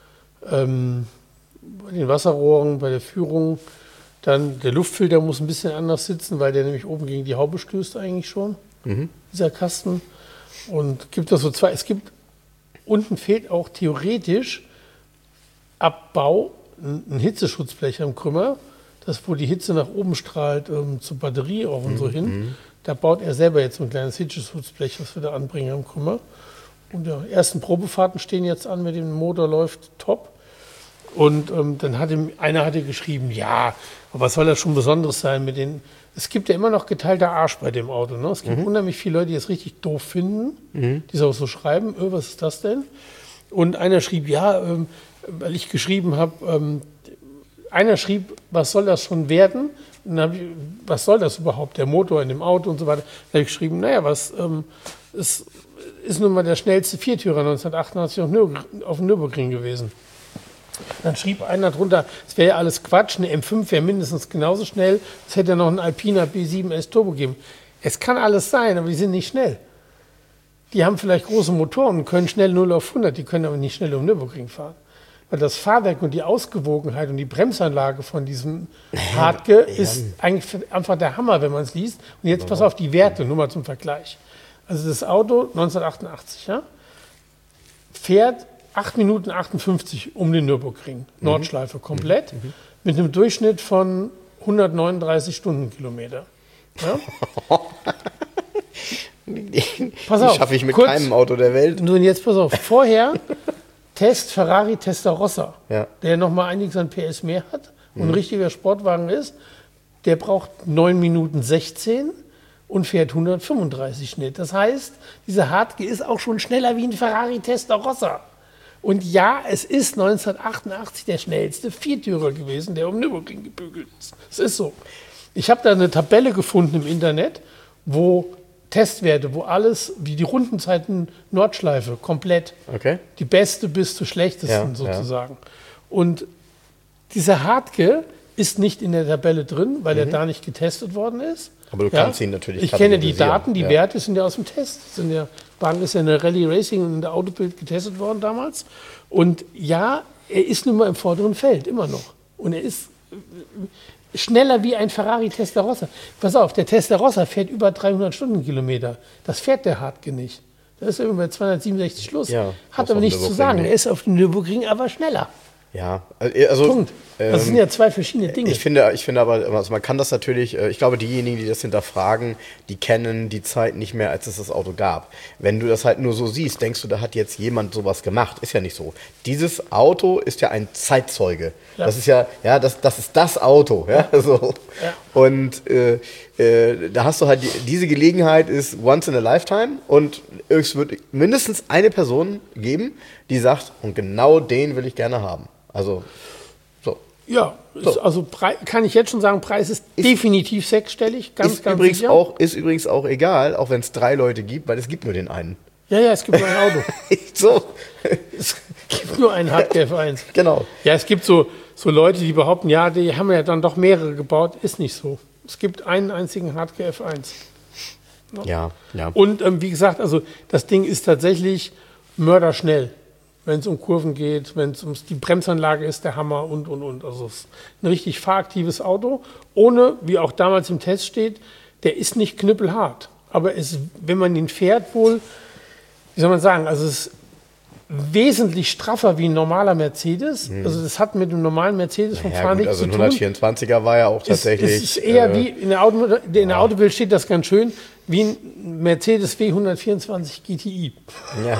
Speaker 3: Bei den Wasserrohren, bei der Führung. Dann der Luftfilter muss ein bisschen anders sitzen, weil der nämlich oben gegen die Haube stößt eigentlich schon. Dieser Kasten. Und gibt das so zwei. Es gibt, unten fehlt auch theoretisch ab Bau ein Hitzeschutzblech am Krümmer. Das, wo die Hitze nach oben strahlt, zur Batterie auch und so hin. Da baut er selber jetzt so ein kleines Hitzeschutzblech, was wir da anbringen am Krümmer. Und ja, ersten Probefahrten stehen jetzt an, mit dem Motor läuft top. Und dann einer hatte geschrieben, ja, aber was soll das schon Besonderes sein mit den... Es gibt ja immer noch geteilter Arsch bei dem Auto. Ne? Es gibt unheimlich viele Leute, die es richtig doof finden, die es auch so schreiben, was ist das denn? Und einer schrieb, ja, weil ich geschrieben habe, einer schrieb, was soll das schon werden? Und dann habe ich, was soll das überhaupt, der Motor in dem Auto und so weiter. Dann habe ich geschrieben, naja, es ist nun mal der schnellste Viertürer 1988 auf dem Nürburgring gewesen. Dann schrieb einer drunter, es wäre ja alles Quatsch, eine M5 wäre mindestens genauso schnell, es hätte ja noch einen Alpina B7S Turbo gegeben. Es kann alles sein, aber die sind nicht schnell. Die haben vielleicht große Motoren und können schnell 0 auf 100, die können aber nicht schnell um Nürburgring fahren. weil das Fahrwerk und die Ausgewogenheit und die Bremsanlage von diesem Hartke ist eigentlich einfach der Hammer, wenn man es liest. Und jetzt pass auf die Werte, nur mal zum Vergleich. Also das Auto 1988, ja, fährt 8 Minuten 58 um den Nürburgring, Nordschleife komplett, mit einem Durchschnitt von 139 Stundenkilometer. Ja? Pass auf,
Speaker 2: die schaffe ich mit
Speaker 3: kurz,
Speaker 2: keinem Auto der Welt.
Speaker 3: Nun jetzt pass auf, vorher Ferrari Testarossa, der nochmal einiges an PS mehr hat und ein richtiger Sportwagen ist, der braucht 9 Minuten 16 und fährt 135 Schnitt. Das heißt, dieser Hartke ist auch schon schneller wie ein Ferrari Testarossa. Und ja, es ist 1988 der schnellste Viertürer gewesen, der um Nürburgring gebügelt ist. Es ist so. Ich habe da eine Tabelle gefunden im Internet, wo Testwerte, wo alles, wie die Rundenzeiten Nordschleife, komplett, die beste bis zur schlechtesten sozusagen. Und dieser Hartke ist nicht in der Tabelle drin, weil er da nicht getestet worden ist.
Speaker 2: Aber du kannst ihn natürlich
Speaker 3: Ich kenne die Daten, die Werte sind ja aus dem Test. Wagen ist ja in der Rallye Racing und in der Autobild getestet worden damals. Und ja, er ist nun mal im vorderen Feld, immer noch. Und er ist schneller wie ein Ferrari Testarossa. Pass auf, der Testarossa fährt über 300 Stundenkilometer. Das fährt der Hartke nicht. Da ist er über 267 Schluss. Hat aber nichts zu sagen. Er ist auf dem Nürburgring aber schneller.
Speaker 2: Ja, also
Speaker 3: Punkt. Das sind ja zwei verschiedene Dinge.
Speaker 2: Ich finde aber, also man kann das natürlich, ich glaube, diejenigen, die das hinterfragen, die kennen die Zeit nicht mehr, als es das Auto gab. Wenn du das halt nur so siehst, denkst du, da hat jetzt jemand sowas gemacht. Ist ja nicht so. Dieses Auto ist ja ein Zeitzeuge. Ja. Das ist das ist das Auto. Ja, so. Ja. Und da hast du halt, diese Gelegenheit ist once in a lifetime und es wird mindestens eine Person geben, die sagt, und genau den will ich gerne haben. Also, so.
Speaker 3: Ja, so. Also kann ich jetzt schon sagen, Preis ist definitiv sechsstellig, ganz sicher.
Speaker 2: Ist übrigens auch egal, auch wenn es 3 Leute gibt, weil es gibt nur den einen.
Speaker 3: Ja, es gibt nur ein Auto.
Speaker 2: So.
Speaker 3: Es gibt nur einen Hartke F1.
Speaker 2: Genau.
Speaker 3: Ja, es gibt so Leute, die behaupten, ja, die haben ja dann doch mehrere gebaut. Ist nicht so. Es gibt einen einzigen Hartke F1.
Speaker 2: Ja.
Speaker 3: Und wie gesagt, also das Ding ist tatsächlich mörderschnell. Wenn es um Kurven geht, wenn es um die Bremsanlage ist, der Hammer und. Also es ist ein richtig fahraktives Auto, ohne, wie auch damals im Test steht, der ist nicht knüppelhart. Aber wenn man ihn fährt, wohl, wie soll man sagen, also es ist wesentlich straffer wie ein normaler Mercedes. Also das hat mit einem normalen Mercedes vom Fahren nichts zu tun.
Speaker 2: Also ein 124er war ja auch tatsächlich...
Speaker 3: Es ist eher wie, in der Autobild steht das ganz schön, wie ein Mercedes W124 GTI.
Speaker 2: Ja.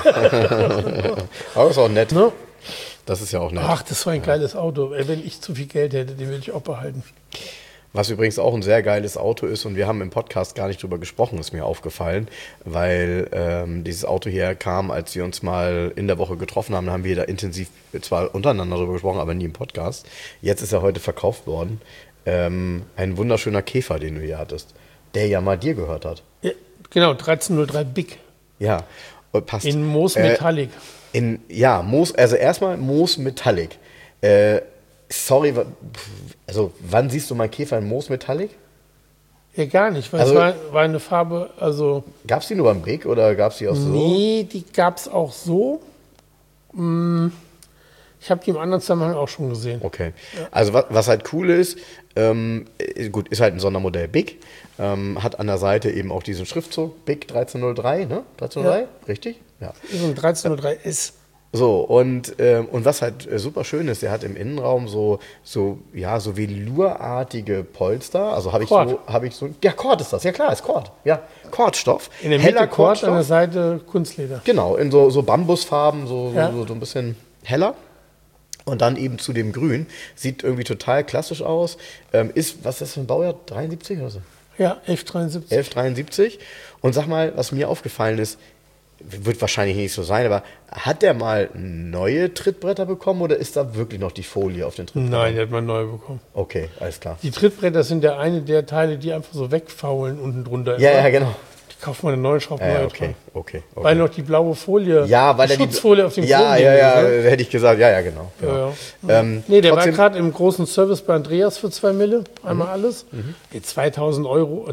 Speaker 2: Aber ist auch nett.
Speaker 3: Ne?
Speaker 2: Das ist ja auch nett.
Speaker 3: Ach, das war ein geiles Auto. Wenn ich zu viel Geld hätte, den würde ich auch behalten.
Speaker 2: Was übrigens auch ein sehr geiles Auto ist, und wir haben im Podcast gar nicht drüber gesprochen, ist mir aufgefallen, weil dieses Auto hier kam, als wir uns mal in der Woche getroffen haben, haben wir da intensiv zwar untereinander drüber gesprochen, aber nie im Podcast. Jetzt ist er heute verkauft worden. Ein wunderschöner Käfer, den du hier hattest, der ja mal dir gehört hat.
Speaker 3: Ja, genau, 1303 Big.
Speaker 2: Ja, passt.
Speaker 3: In Moos Metallic.
Speaker 2: Also erstmal Moos Metallic. Sorry, also wann siehst du mal Käfer in Moos Metallic?
Speaker 3: Ja, gar nicht, weil es war eine Farbe, also...
Speaker 2: Gab es die nur beim Big oder gab es die auch so?
Speaker 3: Nee, die gab es auch so. Ich habe die im anderen Zusammenhang auch schon gesehen.
Speaker 2: Okay, also was halt cool ist, gut, ist halt ein Sondermodell Big, hat an der Seite eben auch diesen Schriftzug Big 1303, ne? 1303, ja. Richtig? Ja.
Speaker 3: So ein 1303 ist...
Speaker 2: So, und was halt super schön ist, der hat im Innenraum so velurartige Polster. Also habe ich so. Ja, Kord ist das, ja klar, ist Kord. Ja, Kordstoff.
Speaker 3: In der Mitte Kord, an der Seite Kunstleder.
Speaker 2: Genau, in so Bambusfarben, so ein bisschen heller. Und dann eben zu dem Grün. Sieht irgendwie total klassisch aus. Was ist das für ein Baujahr? 73 oder so?
Speaker 3: Ja, 1173.
Speaker 2: 1173. Und sag mal, was mir aufgefallen ist, wird wahrscheinlich nicht so sein, aber hat der mal neue Trittbretter bekommen oder ist da wirklich noch die Folie auf den Trittbrettern?
Speaker 3: Nein, der hat mal neue bekommen.
Speaker 2: Okay, alles klar.
Speaker 3: Die Trittbretter sind ja eine der Teile, die einfach so wegfaulen unten drunter.
Speaker 2: Ja, genau.
Speaker 3: Die kauft man eine neue, schraubt neue dran.
Speaker 2: Okay.
Speaker 3: Weil noch die blaue Folie,
Speaker 2: weil
Speaker 3: die Schutzfolie auf dem
Speaker 2: Chrom hätte ich gesagt, genau.
Speaker 3: Der war gerade im großen Service bei Andreas für 2 Mille, einmal alles. 2.000 Euro,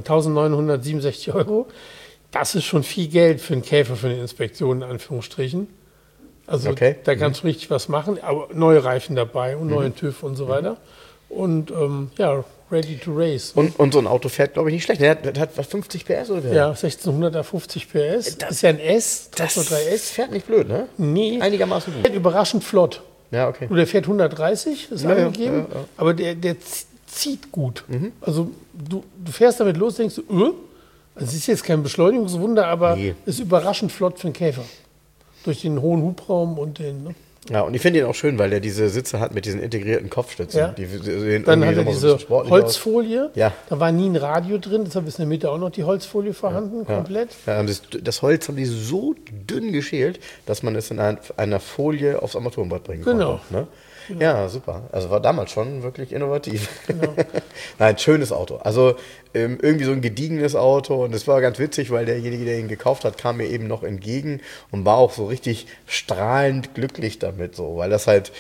Speaker 3: 1.967 Euro. Das ist schon viel Geld für einen Käfer, für eine Inspektion, in Anführungsstrichen. Also da kannst du richtig was machen, aber neue Reifen dabei und neuen TÜV und so weiter. Und ready to race.
Speaker 2: Und so ein Auto fährt, glaube ich, nicht schlecht. Der hat 50 PS oder?
Speaker 3: Ja, 1650 PS. Das ist ja ein S,
Speaker 2: das
Speaker 3: 3S.
Speaker 2: fährt nicht blöd, ne?
Speaker 3: Nee.
Speaker 2: Einigermaßen gut.
Speaker 3: Fährt überraschend flott.
Speaker 2: Ja, okay.
Speaker 3: Der fährt 130, ist angegeben, aber der zieht gut. Also du fährst damit los, denkst du, es ist jetzt kein Beschleunigungswunder, aber ist überraschend flott für einen Käfer. Durch den hohen Hubraum und den... Ne?
Speaker 2: Ja, und ich finde ihn auch schön, weil der diese Sitze hat mit diesen integrierten Kopfstützen.
Speaker 3: Ja.
Speaker 2: Die sehen
Speaker 3: dann hat er diese
Speaker 2: so
Speaker 3: Holzfolie.
Speaker 2: Ja.
Speaker 3: Da war nie ein Radio drin, deshalb ist in der Mitte auch noch die Holzfolie vorhanden, komplett.
Speaker 2: Ja, das Holz haben die so dünn geschält, dass man es in einer Folie aufs Armaturenbrett bringen konnte. Ne? Ja, super. Also war damals schon wirklich innovativ. Genau. Nein, schönes Auto. Also irgendwie so ein gediegenes Auto. Und es war ganz witzig, weil derjenige, der ihn gekauft hat, kam mir eben noch entgegen und war auch so richtig strahlend glücklich damit. So, weil das halt...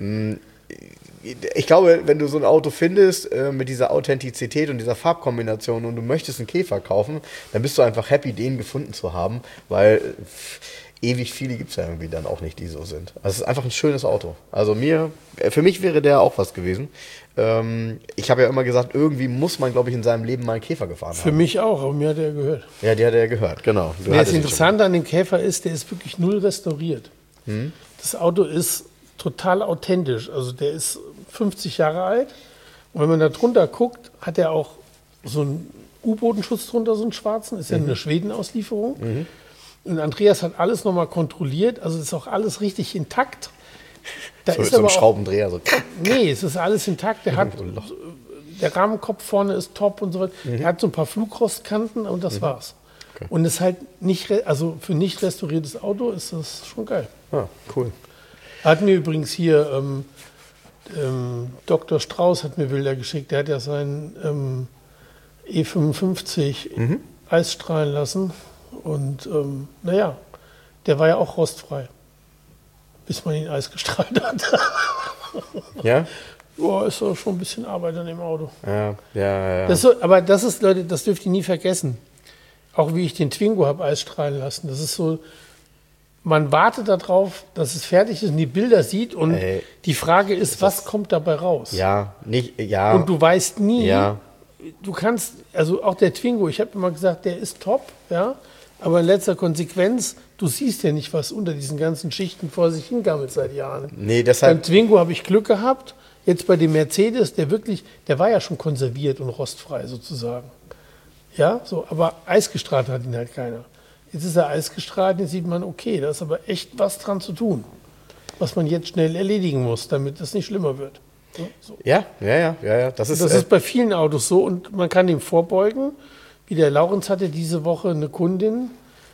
Speaker 2: ich glaube, wenn du so ein Auto findest mit dieser Authentizität und dieser Farbkombination und du möchtest einen Käfer kaufen, dann bist du einfach happy, den gefunden zu haben, weil... ewig viele gibt es ja irgendwie dann auch nicht, die so sind. Also es ist einfach ein schönes Auto. Also für mich wäre der auch was gewesen. Ich habe ja immer gesagt, irgendwie muss man, glaube ich, in seinem Leben mal einen Käfer gefahren haben.
Speaker 3: Für mich auch, aber mir hat er gehört.
Speaker 2: Ja, die hat er gehört, genau.
Speaker 3: Das Interessante an dem Käfer ist, der ist wirklich null restauriert. Das Auto ist total authentisch. Also der ist 50 Jahre alt. Und wenn man da drunter guckt, hat er auch so einen U-Bodenschutz drunter, so einen schwarzen. Ist ja eine Schweden-Auslieferung. Und Andreas hat alles nochmal kontrolliert, also ist auch alles richtig intakt. Da
Speaker 2: so
Speaker 3: ist
Speaker 2: mit
Speaker 3: aber
Speaker 2: so einem Schraubendreher. So.
Speaker 3: Nee, es ist alles intakt. Der Rahmenkopf vorne ist top und so weiter. Der hat so ein paar Flugrostkanten und das war's. Okay. Und ist halt nicht, also für nicht restauriertes Auto ist das schon geil.
Speaker 2: Ah, cool.
Speaker 3: Hat mir übrigens hier Dr. Strauß hat mir Bilder geschickt. Der hat ja seinen E55 Eis strahlen lassen. Und der war ja auch rostfrei, bis man ihn Eis gestrahlt hat.
Speaker 2: Ja?
Speaker 3: Boah, ist doch schon ein bisschen Arbeit an dem Auto.
Speaker 2: Ja.
Speaker 3: Aber das ist, Leute, das dürft ihr nie vergessen. Auch wie ich den Twingo habe Eis strahlen lassen. Das ist so, man wartet darauf, dass es fertig ist und die Bilder sieht und die Frage ist, was kommt dabei raus?
Speaker 2: Ja.
Speaker 3: Und du weißt nie,
Speaker 2: ja.
Speaker 3: Du kannst, also auch der Twingo, ich habe immer gesagt, der ist top, ja. Aber in letzter Konsequenz, du siehst ja nicht, was unter diesen ganzen Schichten vor sich hingammelt seit Jahren.
Speaker 2: Nee, deshalb.
Speaker 3: Beim Twingo habe ich Glück gehabt. Jetzt bei dem Mercedes, der war ja schon konserviert und rostfrei sozusagen. Ja, so, aber eisgestrahlt hat ihn halt keiner. Jetzt ist er eisgestrahlt, jetzt sieht man, okay, da ist aber echt was dran zu tun, was man jetzt schnell erledigen muss, damit es nicht schlimmer wird. So.
Speaker 2: Ja. Das ist
Speaker 3: bei vielen Autos so und man kann dem vorbeugen. Wie der Laurenz hatte diese Woche eine Kundin,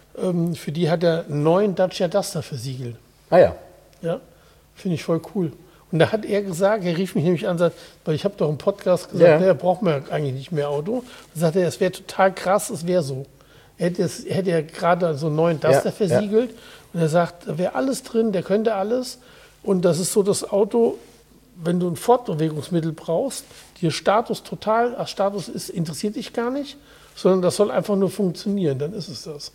Speaker 3: für die hat er einen neuen Dacia Duster versiegelt.
Speaker 2: Ah ja.
Speaker 3: Ja, finde ich voll cool. Und da hat er gesagt, er rief mich nämlich an, sagt, weil ich habe doch im Podcast gesagt, er braucht man eigentlich nicht mehr Auto. Da sagt er, es wäre total krass, es wäre so. Er hätte ja gerade so einen neuen Duster versiegelt und er sagt, da wäre alles drin, der könnte alles. Und das ist so das Auto, wenn du ein Fortbewegungsmittel brauchst, dir Status interessiert dich gar nicht, sondern das soll einfach nur funktionieren, dann ist es das.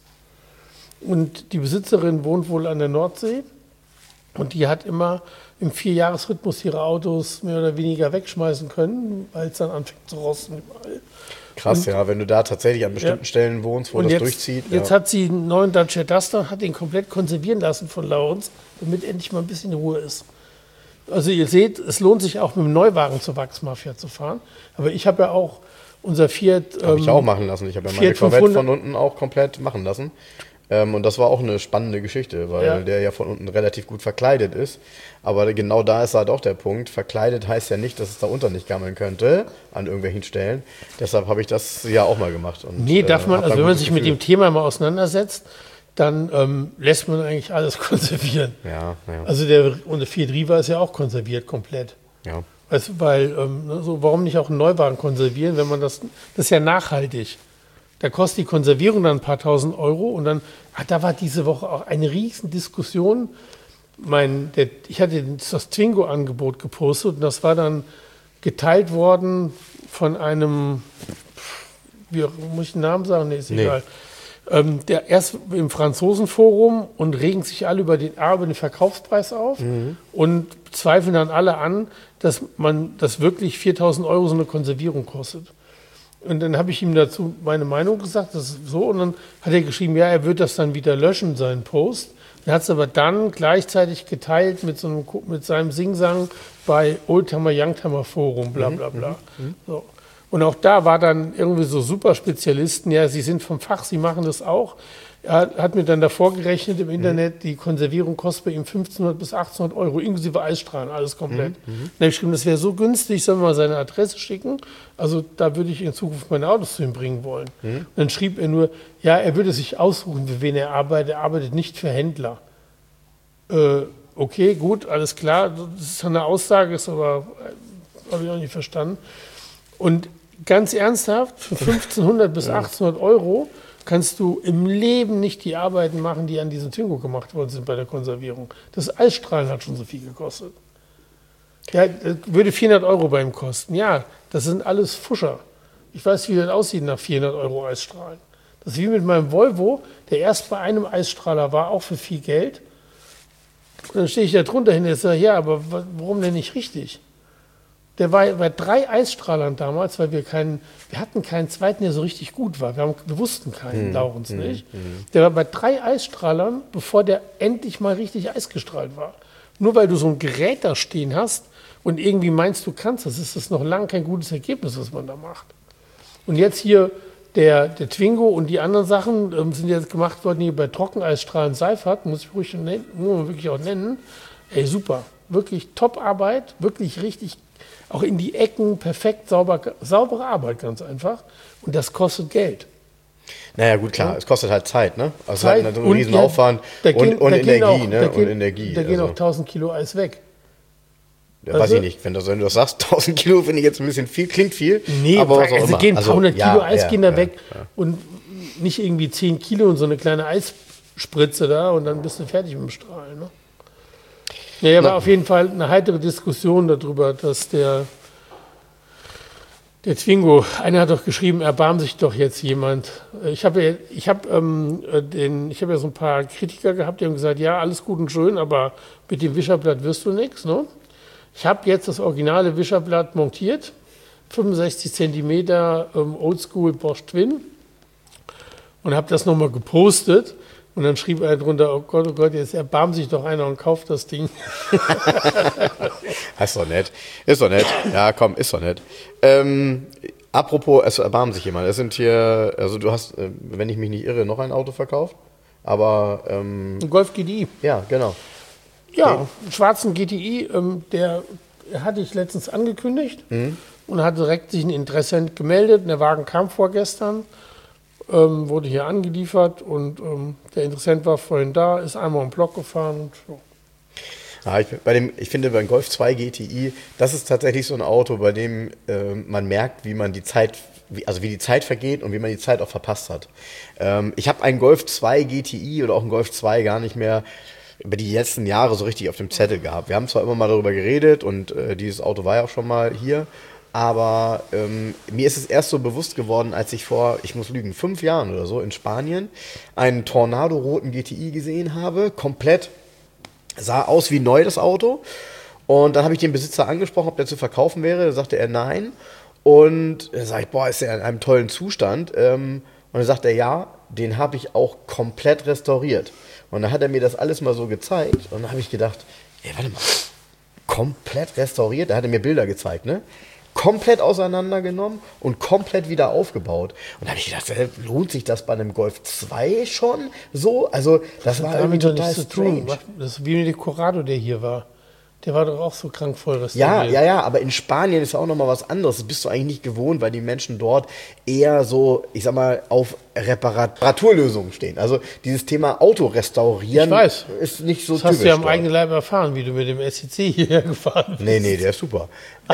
Speaker 3: Und die Besitzerin wohnt wohl an der Nordsee und die hat immer im 4-Jahres-Rhythmus ihre Autos mehr oder weniger wegschmeißen können, weil es dann anfängt zu rosten überall.
Speaker 2: Krass, wenn du da tatsächlich an bestimmten Stellen wohnst, wo das durchzieht.
Speaker 3: Jetzt hat sie einen neuen Dacia Duster, hat den komplett konservieren lassen von Laurenz, damit endlich mal ein bisschen Ruhe ist. Also ihr seht, es lohnt sich auch mit dem Neuwagen zur Wachsmafia zu fahren. Aber ich habe ja auch unser Fiat...
Speaker 2: Habe ich auch machen lassen. Ich habe ja meine Corvette von unten auch komplett machen lassen. Und das war auch eine spannende Geschichte, weil der ja von unten relativ gut verkleidet ist. Aber genau da ist halt auch der Punkt. Verkleidet heißt ja nicht, dass es da unten nicht gammeln könnte an irgendwelchen Stellen. Deshalb habe ich das ja auch mal gemacht. Und,
Speaker 3: darf man, also wenn man sich mit dem Thema mal auseinandersetzt, dann lässt man eigentlich alles konservieren.
Speaker 2: Ja.
Speaker 3: Also der Fiat Riva ist ja auch konserviert komplett.
Speaker 2: Ja.
Speaker 3: Weißt du, weil, warum nicht auch einen Neuwagen konservieren, wenn man das ist ja nachhaltig. Da kostet die Konservierung dann ein paar tausend Euro und dann, da war diese Woche auch eine riesen Diskussion. Ich hatte das Twingo-Angebot gepostet und das war dann geteilt worden von einem, muss ich den Namen sagen? Nee, ist egal. Der erst im Franzosenforum und regen sich alle über den Verkaufspreis auf und zweifeln dann alle an, dass wirklich 4.000 € so eine Konservierung kostet. Und dann habe ich ihm dazu meine Meinung gesagt, das ist so. Und dann hat er geschrieben, ja, er wird das dann wieder löschen, seinen Post. Er hat es aber dann gleichzeitig geteilt mit seinem Singsang bei Oldtimer Youngtimer Forum, bla bla bla. So. Und auch da war dann irgendwie so Superspezialisten, ja, sie sind vom Fach, sie machen das auch. Er hat mir dann davor gerechnet im Internet, die Konservierung kostet bei ihm 1.500 bis 800 €, inklusive Eisstrahlen, alles komplett. Dann habe ich geschrieben, das wäre so günstig, soll man mal seine Adresse schicken. Also da würde ich in Zukunft meine Autos zu ihm bringen wollen. Und dann schrieb er nur, ja, er würde sich aussuchen, für wen er arbeitet nicht für Händler. Okay, gut, alles klar, das ist eine Aussage, ist aber, habe ich auch nicht verstanden. Und ganz ernsthaft, für 1.500 bis 800 € kannst du im Leben nicht die Arbeiten machen, die an diesem Twingo gemacht worden sind bei der Konservierung. Das Eisstrahlen hat schon so viel gekostet. Ja, das würde 400 € bei ihm kosten. Ja, das sind alles Fuscher. Ich weiß, wie das aussieht nach 400 € Eisstrahlen. Das ist wie mit meinem Volvo, der erst bei einem Eisstrahler war, auch für viel Geld. Und dann stehe ich da drunter hin und sage, ja, aber warum denn nicht richtig? Der war bei 3 Eisstrahlern damals, weil wir hatten keinen zweiten, der so richtig gut war. Wir wussten keinen, Laurens nicht. Der war bei 3 Eisstrahlern, bevor der endlich mal richtig eisgestrahlt war. Nur weil du so ein Gerät da stehen hast und irgendwie meinst, du kannst das, ist das noch lange kein gutes Ergebnis, was man da macht. Und jetzt hier der Twingo und die anderen Sachen sind jetzt gemacht worden hier bei Trockeneisstrahlen Seifert, muss ich ruhig nennen, muss man wirklich auch nennen. Ey, super, wirklich Top-Arbeit, wirklich richtig, auch in die Ecken, perfekt, saubere Arbeit, ganz einfach. Und das kostet Geld.
Speaker 2: Naja, gut, klar, es kostet halt Zeit, ne? Also
Speaker 3: Zeit
Speaker 2: halt einen Riesenaufwand und Energie, ne? Und Energie.
Speaker 3: Da gehen auch 1.000 Kilo Eis weg.
Speaker 2: Ja, weiß ich nicht, wenn du das sagst, 1.000 Kilo finde ich jetzt ein bisschen viel, klingt viel.
Speaker 3: Nee,
Speaker 2: aber was auch
Speaker 3: also
Speaker 2: immer.
Speaker 3: gehen ein paar hundert Kilo Eis gehen da weg
Speaker 2: ja.
Speaker 3: und nicht irgendwie 10 Kilo und so eine kleine Eisspritze da und dann bist du fertig mit dem Strahlen. Ne? Naja, war auf jeden Fall eine heitere Diskussion darüber, dass der Twingo, einer hat doch geschrieben, erbarmt sich doch jetzt jemand. Ich hab ja so ein paar Kritiker gehabt, die haben gesagt, ja, alles gut und schön, aber mit dem Wischerblatt wirst du nichts. Ne? Ich habe jetzt das originale Wischerblatt montiert, 65 cm Oldschool Bosch Twin und habe das nochmal gepostet. Und dann schrieb einer drunter, oh Gott, jetzt erbarmt sich doch einer und kauft das Ding.
Speaker 2: Ist doch nett. Ist doch nett. Ja, komm, ist doch nett. Apropos, es erbarmt sich jemand. Es sind hier, also du hast, wenn ich mich nicht irre, noch ein Auto verkauft. Aber
Speaker 3: ein Golf GTI.
Speaker 2: Ja, genau.
Speaker 3: Ja, einen schwarzen GTI, der hatte ich letztens angekündigt und hat direkt sich ein Interessent gemeldet. Der Wagen kam vorgestern, wurde hier angeliefert und der Interessent war vorhin da, ist einmal im Block gefahren. Und so.
Speaker 2: Ja, ich finde beim Golf 2 GTI, das ist tatsächlich so ein Auto, bei dem man merkt, wie die Zeit vergeht und wie man die Zeit auch verpasst hat. Ich habe einen Golf 2 GTI oder auch einen Golf 2 gar nicht mehr über die letzten Jahre so richtig auf dem Zettel gehabt. Wir haben zwar immer mal darüber geredet und dieses Auto war ja auch schon mal hier, aber mir ist es erst so bewusst geworden, als ich vor, ich muss lügen, 5 Jahren oder so in Spanien einen Tornado-roten GTI gesehen habe, komplett, sah aus wie neu das Auto und dann habe ich den Besitzer angesprochen, ob der zu verkaufen wäre, da sagte er nein und da sage ich, boah, ist der in einem tollen Zustand und dann sagt er, ja, den habe ich auch komplett restauriert. Und dann hat er mir das alles mal so gezeigt und dann habe ich gedacht, ey, warte mal, komplett restauriert? Da hat er mir Bilder gezeigt, ne? Komplett auseinandergenommen und komplett wieder aufgebaut. Und da habe ich gedacht, lohnt sich das bei einem Golf 2 schon so? Also das war irgendwie total strange.
Speaker 3: Das ist wie mit dem Corrado, der hier war. Der war doch auch so krank voll restauriert.
Speaker 2: Ja, aber in Spanien ist ja auch nochmal was anderes. Das bist du eigentlich nicht gewohnt, weil die Menschen dort eher so, ich sag mal, auf Reparaturlösungen stehen. Also dieses Thema Auto restaurieren ist nicht so typisch.
Speaker 3: Das hast du ja am eigenen Leib erfahren, wie du mit dem SEC hierher gefahren bist.
Speaker 2: Nee, der ist super.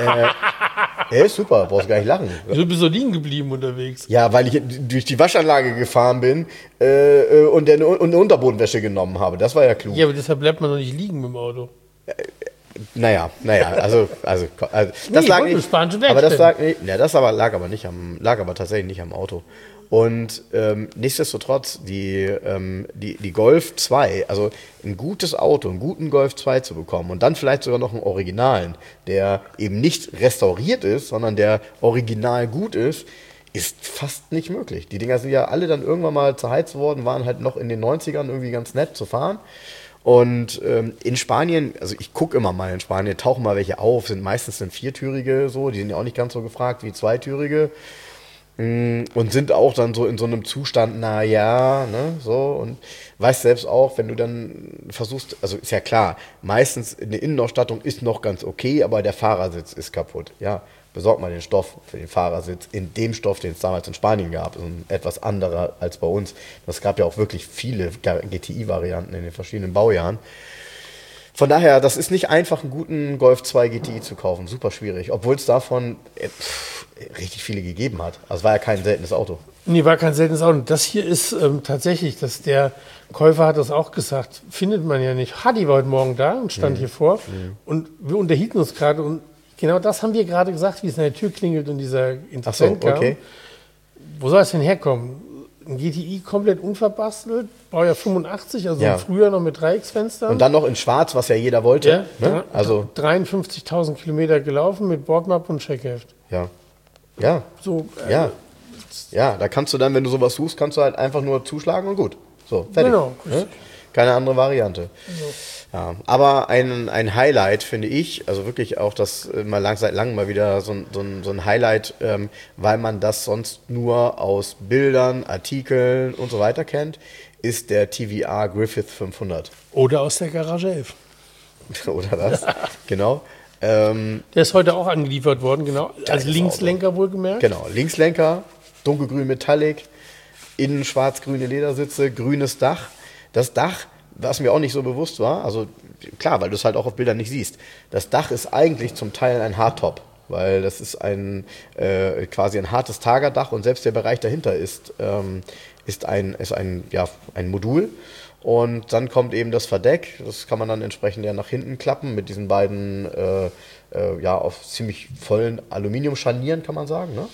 Speaker 2: Der ist super, brauchst gar nicht lachen.
Speaker 3: Du bist so liegen geblieben unterwegs.
Speaker 2: Ja, weil ich durch die Waschanlage gefahren bin und eine Unterbodenwäsche genommen habe. Das war ja klug.
Speaker 3: Ja, aber deshalb bleibt man doch nicht liegen mit dem Auto.
Speaker 2: Naja, also das lag nicht.
Speaker 3: Aber
Speaker 2: das lag aber tatsächlich nicht am Auto. Und nichtsdestotrotz, die Golf 2, also ein gutes Auto, einen guten Golf 2 zu bekommen und dann vielleicht sogar noch einen Originalen, der eben nicht restauriert ist, sondern der original gut ist fast nicht möglich. Die Dinger sind ja alle dann irgendwann mal zerheizt worden, waren halt noch in den 90ern irgendwie ganz nett zu fahren. Und in Spanien, also ich gucke immer mal in Spanien, tauchen mal welche auf, sind meistens viertürige so, die sind ja auch nicht ganz so gefragt wie zweitürige. Und sind auch dann so in so einem Zustand, na ja, ne, so, und weißt selbst auch, wenn du dann versuchst, also ist ja klar, meistens eine Innenausstattung ist noch ganz okay, aber der Fahrersitz ist kaputt, ja. Besorgt mal den Stoff für den Fahrersitz in dem Stoff, den es damals in Spanien gab, ist ein etwas anderer als bei uns. Das gab ja auch wirklich viele GTI-Varianten in den verschiedenen Baujahren. Von daher, das ist nicht einfach, einen guten Golf 2 GTI zu kaufen, super schwierig, obwohl es davon richtig viele gegeben hat. Also es war ja kein seltenes Auto.
Speaker 3: Nee, war kein seltenes Auto. Das hier ist tatsächlich, der Käufer hat das auch gesagt, findet man ja nicht. Hadi war heute Morgen da und stand hier vor und wir unterhielten uns gerade und genau das haben wir gerade gesagt, wie es an der Tür klingelt und dieser Interessent kam. Okay. Wo soll es denn herkommen? Ein GTI komplett unverbastelt, Baujahr 85, also früher noch mit Dreiecksfenstern.
Speaker 2: Und dann noch in schwarz, was ja jeder wollte.
Speaker 3: Ja,
Speaker 2: ne? Also
Speaker 3: 53.000 Kilometer gelaufen mit Bordmap und Checkheft.
Speaker 2: Ja.
Speaker 3: So,
Speaker 2: ja, da kannst du dann, wenn du sowas suchst, kannst du halt einfach nur zuschlagen und gut. So, fertig.
Speaker 3: Genau.
Speaker 2: Ne? Keine andere Variante. Also. Ja, aber ein Highlight finde ich, also wirklich auch das mal seit langem mal wieder so ein Highlight, weil man das sonst nur aus Bildern, Artikeln und so weiter kennt, ist der TVR Griffith 500.
Speaker 3: Oder aus der Garage 11.
Speaker 2: Oder das, genau.
Speaker 3: Der ist heute auch angeliefert worden, genau. Als Linkslenker wohlgemerkt.
Speaker 2: Genau, Linkslenker, dunkelgrün Metallic, innen schwarz-grüne Ledersitze, grünes Dach. Das Dach, was mir auch nicht so bewusst war, also klar, weil du es halt auch auf Bildern nicht siehst. Das Dach ist eigentlich zum Teil ein Hardtop, weil das ist quasi ein hartes Tagerdach und selbst der Bereich dahinter ist ein Modul. Und dann kommt eben das Verdeck, das kann man dann entsprechend ja nach hinten klappen mit diesen beiden auf ziemlich vollen Aluminiumscharnieren, kann man sagen. Ne?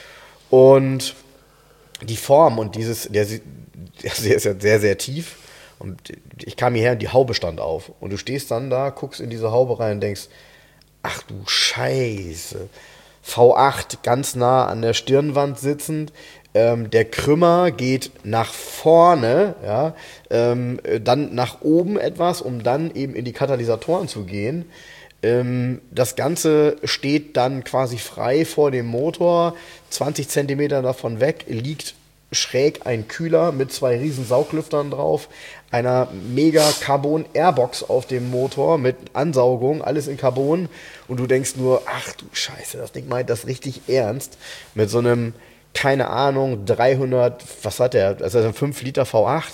Speaker 2: Und die Form und der ist ja sehr, sehr tief. Und ich kam hierher und die Haube stand auf. Und du stehst dann da, guckst in diese Haube rein und denkst, ach du Scheiße. V8 ganz nah an der Stirnwand sitzend. Der Krümmer geht nach vorne, ja, dann nach oben etwas, um dann eben in die Katalysatoren zu gehen. Das Ganze steht dann quasi frei vor dem Motor. 20 Zentimeter davon weg liegt schräg ein Kühler mit 2 riesen Sauglüftern drauf, einer mega Carbon-Airbox auf dem Motor mit Ansaugung, alles in Carbon. Und du denkst nur, ach du Scheiße, das Ding meint das richtig ernst. Mit so einem, keine Ahnung, 300, was hat der? Also ein 5 Liter V8,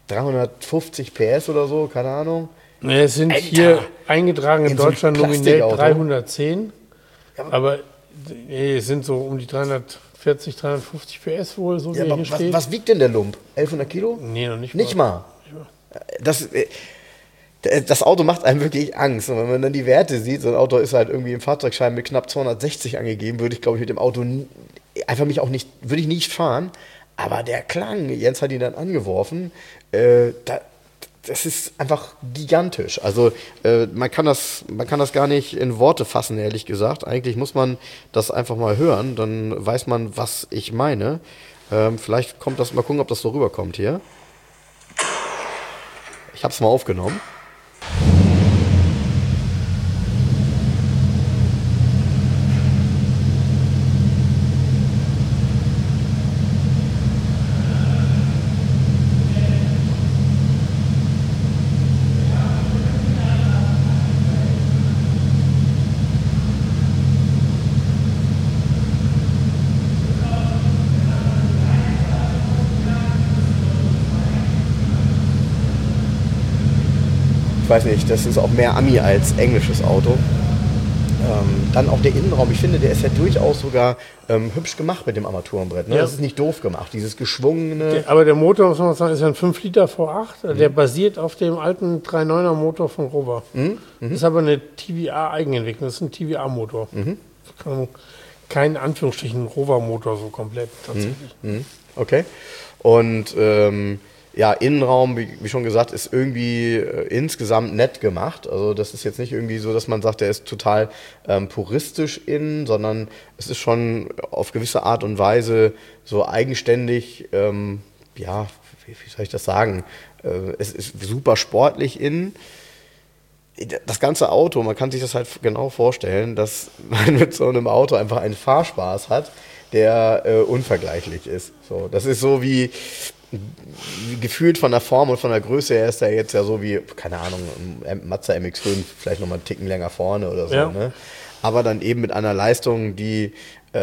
Speaker 2: 350 PS oder so, keine Ahnung.
Speaker 3: Es sind hier eingetragen in Deutschland nominell 310, aber es sind so um die 340, 350 PS wohl, so wie er hier steht.
Speaker 2: Was wiegt denn der Lump? 1100 Kilo?
Speaker 3: Nee, noch nicht mal.
Speaker 2: Nicht mal. Das Auto macht einem wirklich Angst. Und wenn man dann die Werte sieht, so ein Auto ist halt irgendwie im Fahrzeugschein mit knapp 260 angegeben, würde ich, glaube ich, mit dem Auto einfach würde ich nicht fahren. Aber der Klang, Jens hat ihn dann angeworfen, das ist einfach gigantisch. Also man kann das gar nicht in Worte fassen, ehrlich gesagt. Eigentlich muss man das einfach mal hören, dann weiß man, was ich meine. Vielleicht kommt das, mal gucken, ob das so rüberkommt hier. Ich habe es mal aufgenommen. Ich weiß nicht, das ist auch mehr Ami als englisches Auto. Dann auch der Innenraum, ich finde, der ist ja durchaus sogar hübsch gemacht mit dem Armaturenbrett. Ne? Ja. Das ist nicht doof gemacht, dieses geschwungene...
Speaker 3: Aber der Motor, muss man sagen, ist ja ein 5 Liter V8, der basiert auf dem alten 3.9er Motor von Rover. Das ist aber eine TVR-Eigenentwicklung, das ist ein TVR-Motor. kein Anführungsstrichen Rover-Motor so komplett tatsächlich.
Speaker 2: Okay. Und ja, Innenraum, wie schon gesagt, ist irgendwie insgesamt nett gemacht. Also das ist jetzt nicht irgendwie so, dass man sagt, der ist total puristisch innen, sondern es ist schon auf gewisse Art und Weise so eigenständig, ja, wie soll ich das sagen? Es ist super sportlich innen. Das ganze Auto, man kann sich das halt genau vorstellen, dass man mit so einem Auto einfach einen Fahrspaß hat, der unvergleichlich ist. So, das ist so wie gefühlt von der Form und von der Größe her ist er jetzt ja so wie, keine Ahnung, ein Mazda MX-5, vielleicht nochmal einen Ticken länger vorne oder so. Ja. Ne? Aber dann eben mit einer Leistung, die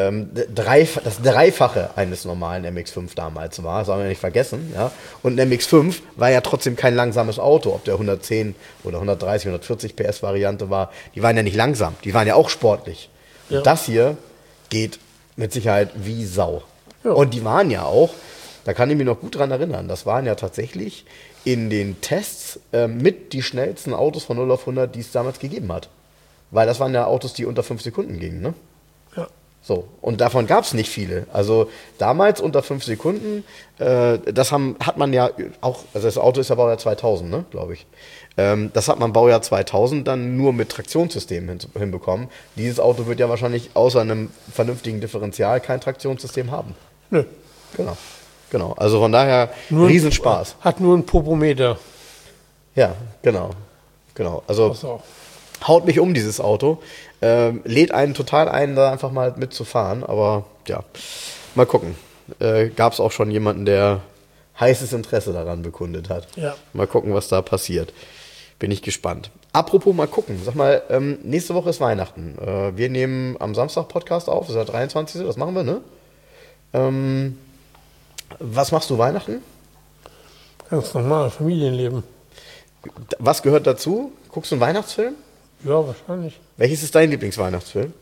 Speaker 2: das Dreifache eines normalen MX-5 damals war, das haben wir nicht vergessen. Ja? Und ein MX-5 war ja trotzdem kein langsames Auto, ob der 110 oder 130, 140 PS Variante war. Die waren ja nicht langsam, die waren ja auch sportlich. Ja. Und das hier geht mit Sicherheit wie Sau. Ja. Und die waren ja auch, da kann ich mich noch gut dran erinnern, das waren ja tatsächlich in den Tests mit die schnellsten Autos von 0 auf 100, die es damals gegeben hat. Weil das waren ja Autos, die unter 5 Sekunden gingen, ne?
Speaker 3: Ja.
Speaker 2: So, und davon gab es nicht viele. Also damals unter 5 Sekunden, das hat man ja auch, also das Auto ist ja Baujahr 2000, ne, glaube ich. Das hat man Baujahr 2000 dann nur mit Traktionssystemen hinbekommen. Dieses Auto wird ja wahrscheinlich außer einem vernünftigen Differential kein Traktionssystem haben.
Speaker 3: Nö.
Speaker 2: Genau. Also von daher Riesenspaß.
Speaker 3: Hat nur einen Popometer.
Speaker 2: Ja, genau. Also haut mich um, dieses Auto. Lädt einen total ein, da einfach mal mitzufahren. Aber ja, mal gucken. Gab es auch schon jemanden, der heißes Interesse daran bekundet hat.
Speaker 3: Ja.
Speaker 2: Mal gucken, was da passiert. Bin ich gespannt. Apropos mal gucken. Sag mal, nächste Woche ist Weihnachten. Wir nehmen am Samstag Podcast auf. Das ist der 23. Das machen wir, ne? Was machst du Weihnachten?
Speaker 3: Ganz normal, Familienleben.
Speaker 2: Was gehört dazu? Guckst du einen Weihnachtsfilm?
Speaker 3: Ja, wahrscheinlich.
Speaker 2: Welches ist dein Lieblingsweihnachtsfilm?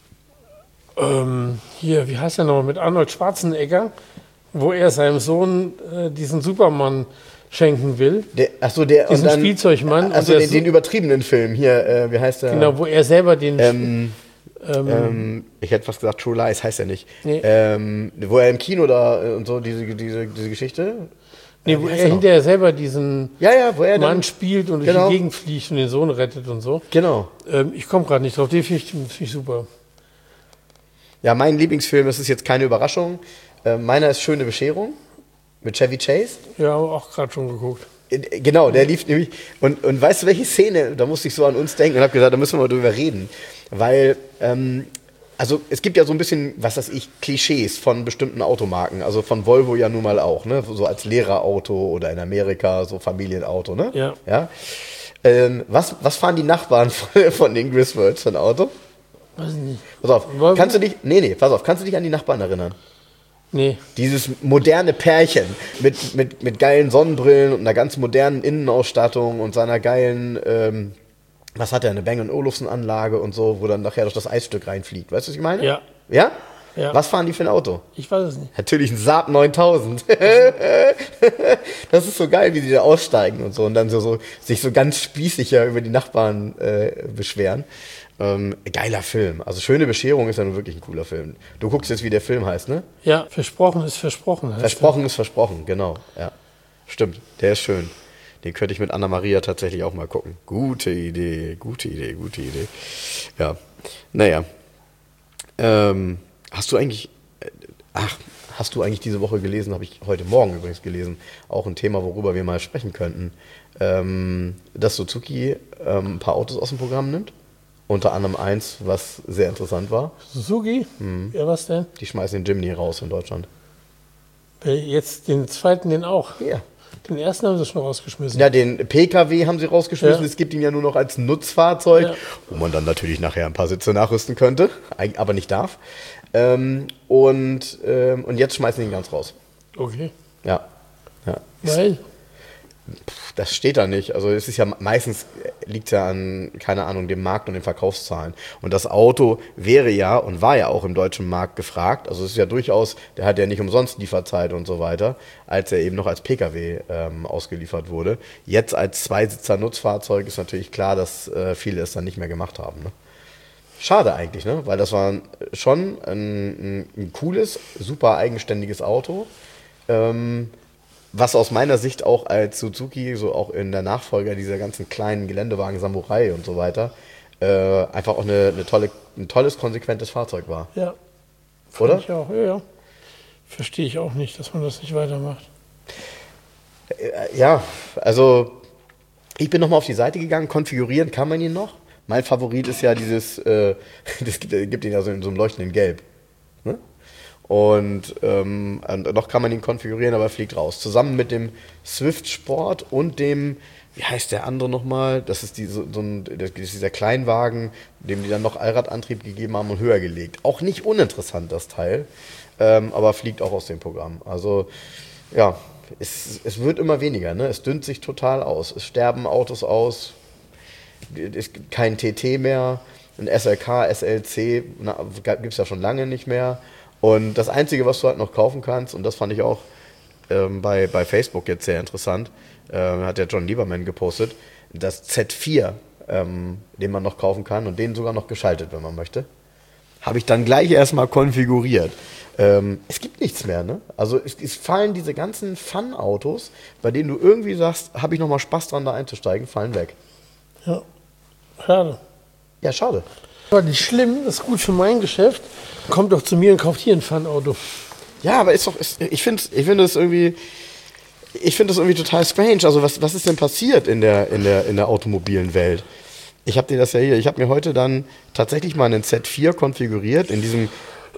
Speaker 3: Hier, wie heißt der nochmal? Mit Arnold Schwarzenegger, wo er seinem Sohn diesen Superman schenken will.
Speaker 2: Diesen
Speaker 3: Spielzeugmann.
Speaker 2: Also den übertriebenen Film hier, wie heißt der?
Speaker 3: Genau, wo er selber den...
Speaker 2: ich hätte fast gesagt True Lies, heißt er nicht.
Speaker 3: Nee.
Speaker 2: Wo er im Kino da und so, diese Geschichte.
Speaker 3: Nee, wo er hinterher selber diesen
Speaker 2: wo er
Speaker 3: Mann spielt und durch die Gegend fliegt und den Sohn rettet und so.
Speaker 2: Genau.
Speaker 3: Ich komme gerade nicht drauf, den finde ich super.
Speaker 2: Ja, mein Lieblingsfilm, das ist jetzt keine Überraschung. Meiner ist Schöne Bescherung mit Chevy Chase.
Speaker 3: Ja, auch gerade schon geguckt.
Speaker 2: Genau, der lief nämlich. Und weißt du, welche Szene, da musste ich so an uns denken und habe gesagt, da müssen wir mal drüber reden. Weil, also es gibt ja so ein bisschen, was weiß ich, Klischees von bestimmten Automarken. Also von Volvo ja nun mal auch, ne? So als Lehrerauto oder in Amerika so Familienauto, ne?
Speaker 3: Ja.
Speaker 2: Was fahren die Nachbarn von den Griswolds für ein Auto?
Speaker 3: Weiß ich nicht.
Speaker 2: Pass auf, kannst du dich an die Nachbarn erinnern?
Speaker 3: Nee.
Speaker 2: Dieses moderne Pärchen mit geilen Sonnenbrillen und einer ganz modernen Innenausstattung und seiner geilen, was hat er, eine Bang & Olufsen-Anlage und so, wo dann nachher durch das Eisstück reinfliegt. Weißt du, was ich meine?
Speaker 3: Ja.
Speaker 2: Ja?
Speaker 3: Ja.
Speaker 2: Was fahren die für ein Auto?
Speaker 3: Ich weiß es nicht.
Speaker 2: Natürlich ein Saab 9000. Das ist so geil, wie die da aussteigen und so und dann sich so ganz spießig ja über die Nachbarn beschweren. Geiler Film. Also Schöne Bescherung ist ja nun wirklich ein cooler Film. Du guckst jetzt, wie der Film heißt, ne?
Speaker 3: Ja, Versprochen ist versprochen.
Speaker 2: Versprochen ist versprochen, genau. Ja, stimmt. Der ist schön. Den könnte ich mit Anna-Maria tatsächlich auch mal gucken. Gute Idee. Ja, naja. Hast du eigentlich diese Woche gelesen, habe ich heute Morgen übrigens gelesen, auch ein Thema, worüber wir mal sprechen könnten, dass Suzuki ein paar Autos aus dem Programm nimmt? Unter anderem eins, was sehr interessant war.
Speaker 3: Suzuki? Ja, was denn?
Speaker 2: Die schmeißen den Jimny raus in Deutschland.
Speaker 3: Jetzt den zweiten, den auch?
Speaker 2: Ja.
Speaker 3: Den ersten haben sie schon rausgeschmissen.
Speaker 2: Ja, den PKW haben sie rausgeschmissen.
Speaker 3: Ja.
Speaker 2: Es gibt ihn ja nur noch als Nutzfahrzeug,
Speaker 3: Ja.
Speaker 2: wo man dann natürlich nachher ein paar Sitze nachrüsten könnte, aber nicht darf. Und jetzt schmeißen sie ihn ganz raus.
Speaker 3: Okay.
Speaker 2: Ja.
Speaker 3: Weil?
Speaker 2: Das steht da nicht. Also es ist ja meistens, liegt ja an, keine Ahnung, dem Markt und den Verkaufszahlen. Und das Auto wäre ja und war ja auch im deutschen Markt gefragt. Also es ist ja durchaus, der hat ja nicht umsonst Lieferzeit und so weiter, als er eben noch als PKW ausgeliefert wurde. Jetzt als Zweisitzer-Nutzfahrzeug ist natürlich klar, dass viele es dann nicht mehr gemacht haben. Ne? Schade eigentlich, ne? Weil das war schon ein cooles, super eigenständiges Auto, was aus meiner Sicht auch als Suzuki, so auch in der Nachfolger dieser ganzen kleinen Geländewagen Samurai und so weiter, einfach auch ein tolles, konsequentes Fahrzeug war.
Speaker 3: Ja.
Speaker 2: Oder?
Speaker 3: Ich auch, ja. Verstehe ich auch nicht, dass man das nicht weitermacht.
Speaker 2: Ja, also ich bin nochmal auf die Seite gegangen, konfigurieren kann man ihn noch. Mein Favorit ist ja dieses, das gibt ihn ja so in so einem leuchtenden Gelb. Ne? Und noch kann man ihn konfigurieren, aber er fliegt raus. Zusammen mit dem Swift Sport und dem, wie heißt der andere nochmal? Das ist das ist dieser Kleinwagen, dem die dann noch Allradantrieb gegeben haben und höher gelegt. Auch nicht uninteressant, das Teil, aber fliegt auch aus dem Programm. Also, ja, es wird immer weniger, ne? Es dünnt sich total aus. Es sterben Autos aus. Es gibt kein TT mehr, ein SLK, SLC gibt es ja schon lange nicht mehr. Und das Einzige, was du halt noch kaufen kannst, und das fand ich auch bei Facebook jetzt sehr interessant, hat der John Lieberman gepostet, das Z4, den man noch kaufen kann und den sogar noch geschaltet, wenn man möchte, habe ich dann gleich erstmal konfiguriert. Es gibt nichts mehr, ne? Also es fallen diese ganzen Fun-Autos, bei denen du irgendwie sagst, habe ich nochmal Spaß dran, da einzusteigen, fallen weg.
Speaker 3: Ja, schade.
Speaker 2: Ja, schade.
Speaker 3: Aber nicht schlimm, das ist gut für mein Geschäft. Kommt doch zu mir und kauft hier ein Fun-Auto.
Speaker 2: Ja, aber ich finde das irgendwie total strange. Also was ist denn passiert in der automobilen Welt? Ich habe dir das ja hier. Ich habe mir heute dann tatsächlich mal einen Z4 konfiguriert in diesem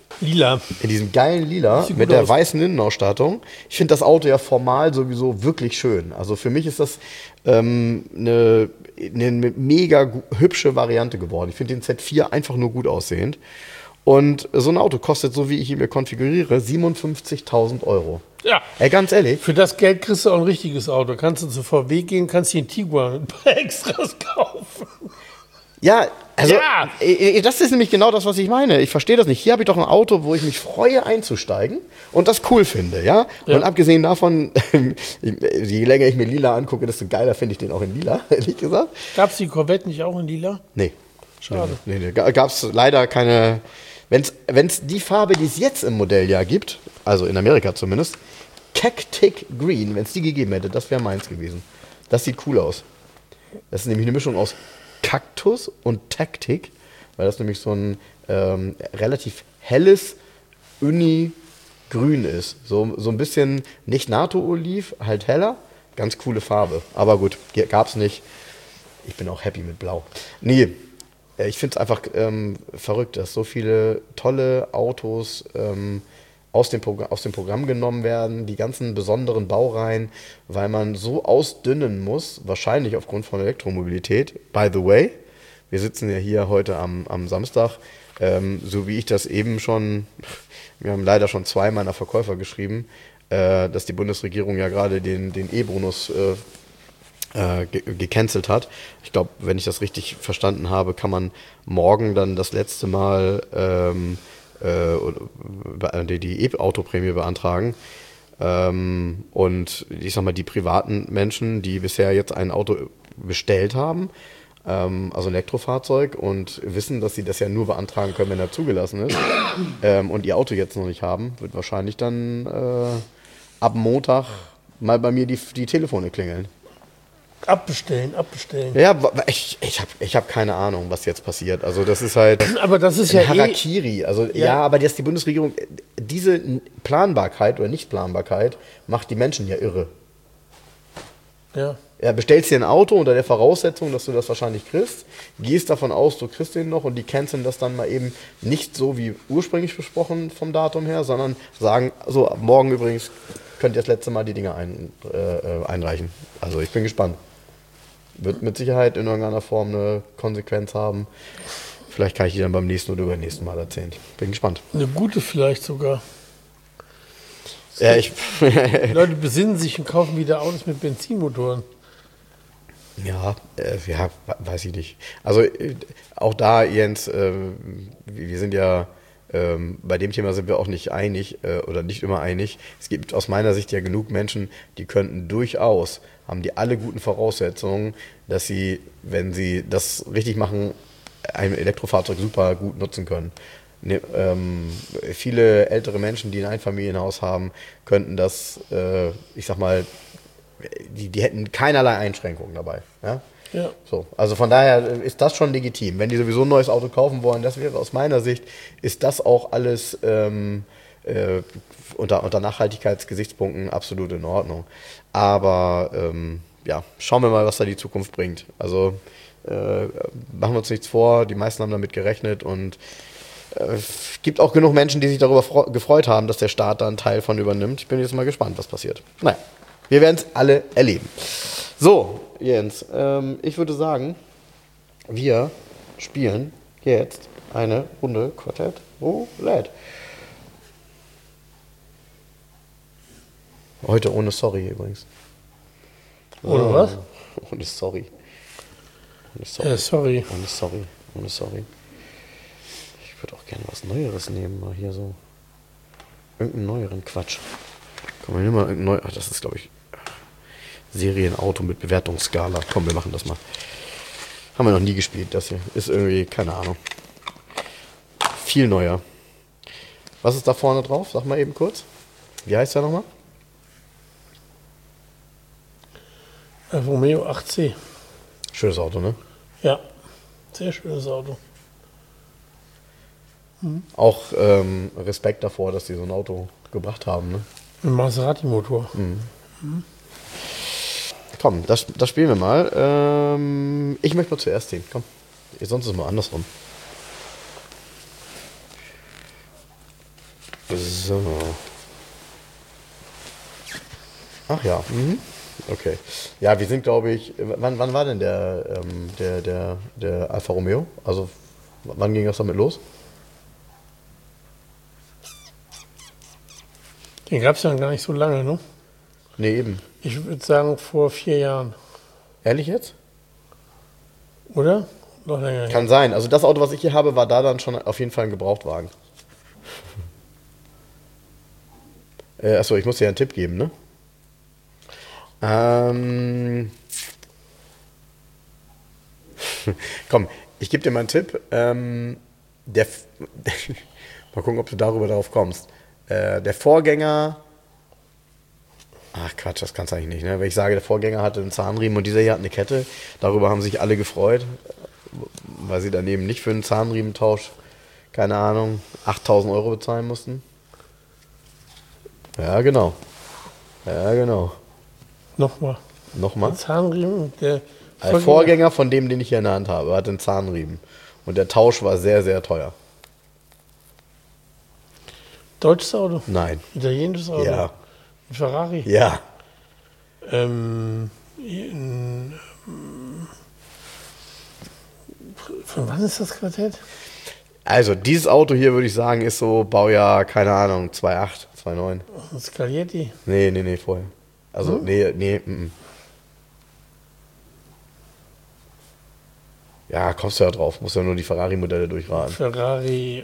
Speaker 2: geilen Lila mit der weißen Innenausstattung. Ich finde das Auto ja formal sowieso wirklich schön. Also für mich ist das eine mega hübsche Variante geworden. Ich finde den Z4 einfach nur gut aussehend. Und so ein Auto kostet, so wie ich ihn mir konfiguriere, 57.000 Euro.
Speaker 3: Ja.
Speaker 2: Ey, ganz ehrlich.
Speaker 3: Für das Geld kriegst du auch ein richtiges Auto. Kannst du zu VW gehen, kannst dir einen Tiguan mit ein paar Extras kaufen.
Speaker 2: Ja, also
Speaker 3: Ja.
Speaker 2: Das ist nämlich genau das, was ich meine. Ich verstehe das nicht. Hier habe ich doch ein Auto, wo ich mich freue einzusteigen und das cool finde, ja? Und abgesehen davon, je länger ich mir Lila angucke, desto geiler finde ich den auch in Lila, ehrlich gesagt.
Speaker 3: Gab es die Corvette nicht auch in Lila?
Speaker 2: Nee.
Speaker 3: Schade.
Speaker 2: Nee. Gab es leider keine. Wenn es die Farbe, die es jetzt im Modelljahr gibt, also in Amerika zumindest, Cactic Green, wenn es die gegeben hätte, das wäre meins gewesen. Das sieht cool aus. Das ist nämlich eine Mischung aus Kaktus und Taktik, weil das nämlich so ein relativ helles Uni-Grün ist. So ein bisschen nicht NATO-Oliv, halt heller. Ganz coole Farbe. Aber gut, gab's nicht. Ich bin auch happy mit Blau. Nee, ich finde es einfach verrückt, dass so viele tolle Autos aus dem Programm genommen werden, die ganzen besonderen Baureihen, weil man so ausdünnen muss, wahrscheinlich aufgrund von Elektromobilität. By the way, wir sitzen ja hier heute am Samstag, so wie ich das eben schon, wir haben leider schon 2 meiner Verkäufer geschrieben, dass die Bundesregierung ja gerade den E-Bonus gecancelt hat. Ich glaube, wenn ich das richtig verstanden habe, kann man morgen dann das letzte Mal die E-Auto-Prämie beantragen. Und ich sag mal, die privaten Menschen, die bisher jetzt ein Auto bestellt haben, also ein Elektrofahrzeug, und wissen, dass sie das ja nur beantragen können, wenn er zugelassen ist, und ihr Auto jetzt noch nicht haben, wird wahrscheinlich dann ab Montag mal bei mir die Telefone klingeln.
Speaker 3: Abbestellen.
Speaker 2: Ja, ich hab keine Ahnung, was jetzt passiert. Also das ist halt
Speaker 3: Aber das ist
Speaker 2: ein
Speaker 3: ja
Speaker 2: Harakiri. Also ja, aber dass die Bundesregierung, diese Planbarkeit oder Nichtplanbarkeit macht die Menschen ja irre.
Speaker 3: Ja.
Speaker 2: Ja, bestellst dir ein Auto unter der Voraussetzung, dass du das wahrscheinlich kriegst, gehst davon aus, du kriegst den noch, und die canceln das dann mal eben nicht so wie ursprünglich besprochen vom Datum her, sondern sagen, so, ab morgen übrigens könnt ihr das letzte Mal die Dinge einreichen. Also ich bin gespannt. Wird mit Sicherheit in irgendeiner Form eine Konsequenz haben. Vielleicht kann ich die dann beim nächsten oder übernächsten Mal erzählen. Bin gespannt.
Speaker 3: Eine gute vielleicht sogar.
Speaker 2: Ja,
Speaker 3: Leute besinnen sich und kaufen wieder Autos mit Benzinmotoren.
Speaker 2: Ja, weiß ich nicht. Also auch da, Jens, wir sind ja, bei dem Thema sind wir auch nicht einig oder nicht immer einig. Es gibt aus meiner Sicht ja genug Menschen, die könnten durchaus, haben die alle guten Voraussetzungen, dass sie, wenn sie das richtig machen, ein Elektrofahrzeug super gut nutzen können. Ne, viele ältere Menschen, die ein Einfamilienhaus haben, könnten das, ich sag mal, die hätten keinerlei Einschränkungen dabei. Ja?
Speaker 3: Ja.
Speaker 2: So, also von daher ist das schon legitim. Wenn die sowieso ein neues Auto kaufen wollen, das wäre aus meiner Sicht, ist das auch alles unter Nachhaltigkeitsgesichtspunkten absolut in Ordnung. Aber ja, schauen wir mal, was da die Zukunft bringt. Also machen wir uns nichts vor, die meisten haben damit gerechnet und es gibt auch genug Menschen, die sich darüber gefreut haben, dass der Staat da einen Teil von übernimmt. Ich bin jetzt mal gespannt, was passiert. Naja, wir werden es alle erleben. So, Jens, ich würde sagen, wir spielen jetzt eine Runde Quartett Roulette. Heute ohne Sorry übrigens.
Speaker 3: Ohne was?
Speaker 2: Ohne Sorry.
Speaker 3: Sorry.
Speaker 2: Ohne Sorry. Ich würde auch gerne was Neueres nehmen, mal hier so. Irgendeinen neueren Quatsch. Komm, wir nehmen mal irgendein neu. Ach, das ist, glaube ich, Serienauto mit Bewertungsskala. Komm, wir machen das mal. Haben wir noch nie gespielt, das hier. Ist irgendwie, keine Ahnung. Viel neuer. Was ist da vorne drauf? Sag mal eben kurz. Wie heißt der nochmal?
Speaker 3: Alfa Romeo 8C.
Speaker 2: Schönes Auto, ne?
Speaker 3: Ja, sehr schönes Auto.
Speaker 2: Auch Respekt davor, dass die so ein Auto gebracht haben, ne?
Speaker 3: Ein Maserati-Motor.
Speaker 2: Komm, das spielen wir mal. Ich möchte mal zuerst ziehen. Komm. Sonst ist es mal andersrum. So. Ach ja. Okay. Ja, wir sind, glaube ich. Wann war denn der Alfa Romeo? Also, wann ging das damit los?
Speaker 3: Den gab es ja gar nicht so lange, ne?
Speaker 2: Nee, eben.
Speaker 3: Ich würde sagen vor 4 Jahren.
Speaker 2: Ehrlich jetzt?
Speaker 3: Oder? Noch länger.
Speaker 2: Kann sein. Also das Auto, was ich hier habe, war da dann schon auf jeden Fall ein Gebrauchtwagen. Achso, ich muss dir einen Tipp geben, ne? Komm, ich gebe dir mal einen Tipp. Mal gucken, ob du darauf kommst. Der Vorgänger... Ach Quatsch, das kannst du eigentlich nicht, ne? Wenn ich sage, der Vorgänger hatte einen Zahnriemen und dieser hier hat eine Kette, darüber haben sich alle gefreut, weil sie daneben nicht für einen Zahnriementausch, keine Ahnung, 8.000 € bezahlen mussten. Ja, genau.
Speaker 3: Nochmal.
Speaker 2: Nochmal?
Speaker 3: Der Zahnriemen, der
Speaker 2: Vorgänger von dem, den ich hier in der Hand habe, hatte einen Zahnriemen. Und der Tausch war sehr, sehr teuer.
Speaker 3: Deutsches Auto?
Speaker 2: Nein.
Speaker 3: Italienisches Auto?
Speaker 2: Ja.
Speaker 3: Ein Ferrari?
Speaker 2: Ja.
Speaker 3: Von wann ist das Quartett?
Speaker 2: Also, dieses Auto hier, würde ich sagen, ist so Baujahr, keine Ahnung, 2.8, 2.9.
Speaker 3: Ein Scaglietti?
Speaker 2: Nee, vorher. Also, nee. Ja, kommst du ja drauf. Musst ja nur die Ferrari-Modelle durchraten.
Speaker 3: Ferrari,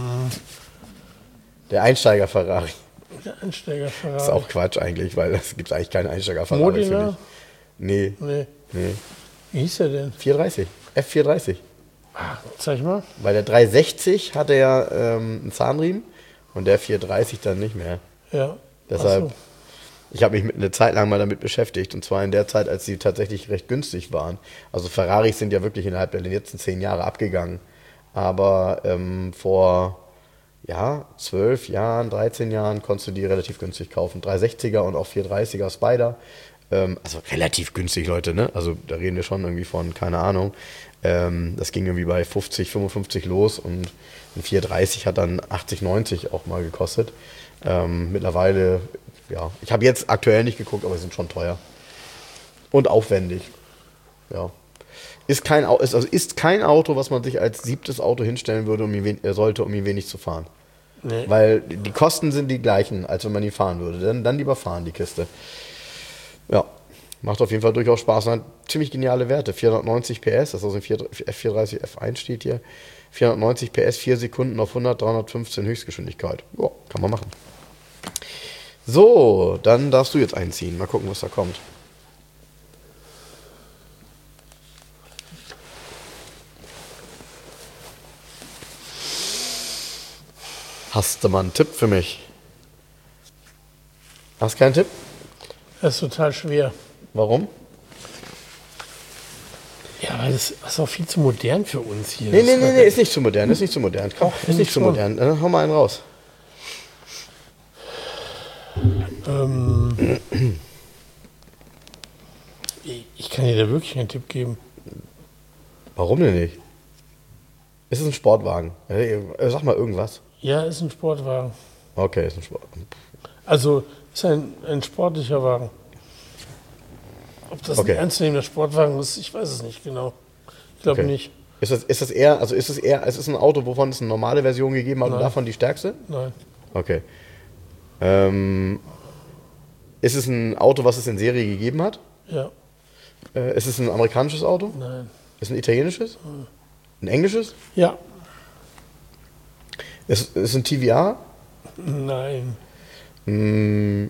Speaker 2: Der Einsteiger-Ferrari.
Speaker 3: der Einsteiger-Ferrari.
Speaker 2: Ist auch Quatsch eigentlich, weil es gibt eigentlich keinen Einsteiger-Ferrari,
Speaker 3: Modena?
Speaker 2: finde ich. Nee.
Speaker 3: Nee. Wie hieß der denn?
Speaker 2: 430. F430.
Speaker 3: Zeig mal.
Speaker 2: Weil der 360 hatte ja einen Zahnriemen und der 430 dann nicht mehr.
Speaker 3: Ja.
Speaker 2: Deshalb,
Speaker 3: Ach so.
Speaker 2: ich habe mich eine Zeit lang mal damit beschäftigt und zwar in der Zeit, als sie tatsächlich recht günstig waren. Also Ferraris sind ja wirklich innerhalb der letzten 10 Jahre abgegangen. Aber vor 12 Jahren, 13 Jahren konntest du die relativ günstig kaufen. 360er und auch 430er Spider. Also relativ günstig, Leute, ne? Also da reden wir schon irgendwie von, keine Ahnung. Das ging irgendwie bei 50, 55 los und ein 430 hat dann 80, 90 auch mal gekostet. Mittlerweile, ja, ich habe jetzt aktuell nicht geguckt, aber sie sind schon teuer. Und aufwendig. Ja. Ist kein Auto, was man sich als 7. Auto hinstellen würde, um ihn wenig zu fahren.
Speaker 3: Nee.
Speaker 2: Weil die Kosten sind die gleichen, als wenn man ihn fahren würde. Dann lieber fahren, die Kiste. Ja, macht auf jeden Fall durchaus Spaß. Und hat ziemlich geniale Werte. 490 PS, das ist also ein F430 F1 steht hier. 490 PS, 4 Sekunden auf 100, 315 Höchstgeschwindigkeit. Ja, kann man machen. So, dann darfst du jetzt einziehen. Mal gucken, was da kommt. Hast du mal einen Tipp für mich? Hast keinen Tipp?
Speaker 3: Das ist total schwer.
Speaker 2: Warum?
Speaker 3: Ja, weil das ist auch viel zu modern für uns hier.
Speaker 2: Nee, ist nicht zu modern, ist nicht zu modern. Komm, ist nicht zu modern. Dann hau mal einen raus.
Speaker 3: Ich kann dir da wirklich keinen Tipp geben.
Speaker 2: Warum denn nicht? Ist es ein Sportwagen? Sag mal irgendwas.
Speaker 3: Ja, ist ein Sportwagen.
Speaker 2: Okay, ist ein Sportwagen.
Speaker 3: Also ist ein sportlicher Wagen. Ob das ein ernstzunehmender Sportwagen ist, ich weiß es nicht genau. Ich glaube nicht.
Speaker 2: Ist es ein Auto, wovon es eine normale Version gegeben hat und davon die stärkste?
Speaker 3: Nein.
Speaker 2: Okay. Ist es ein Auto, was es in Serie gegeben hat?
Speaker 3: Ja.
Speaker 2: Ist es ein amerikanisches Auto?
Speaker 3: Nein.
Speaker 2: Ist es ein italienisches? Ein englisches?
Speaker 3: Ja.
Speaker 2: Ist es ein TVA?
Speaker 3: Nein.
Speaker 2: Ein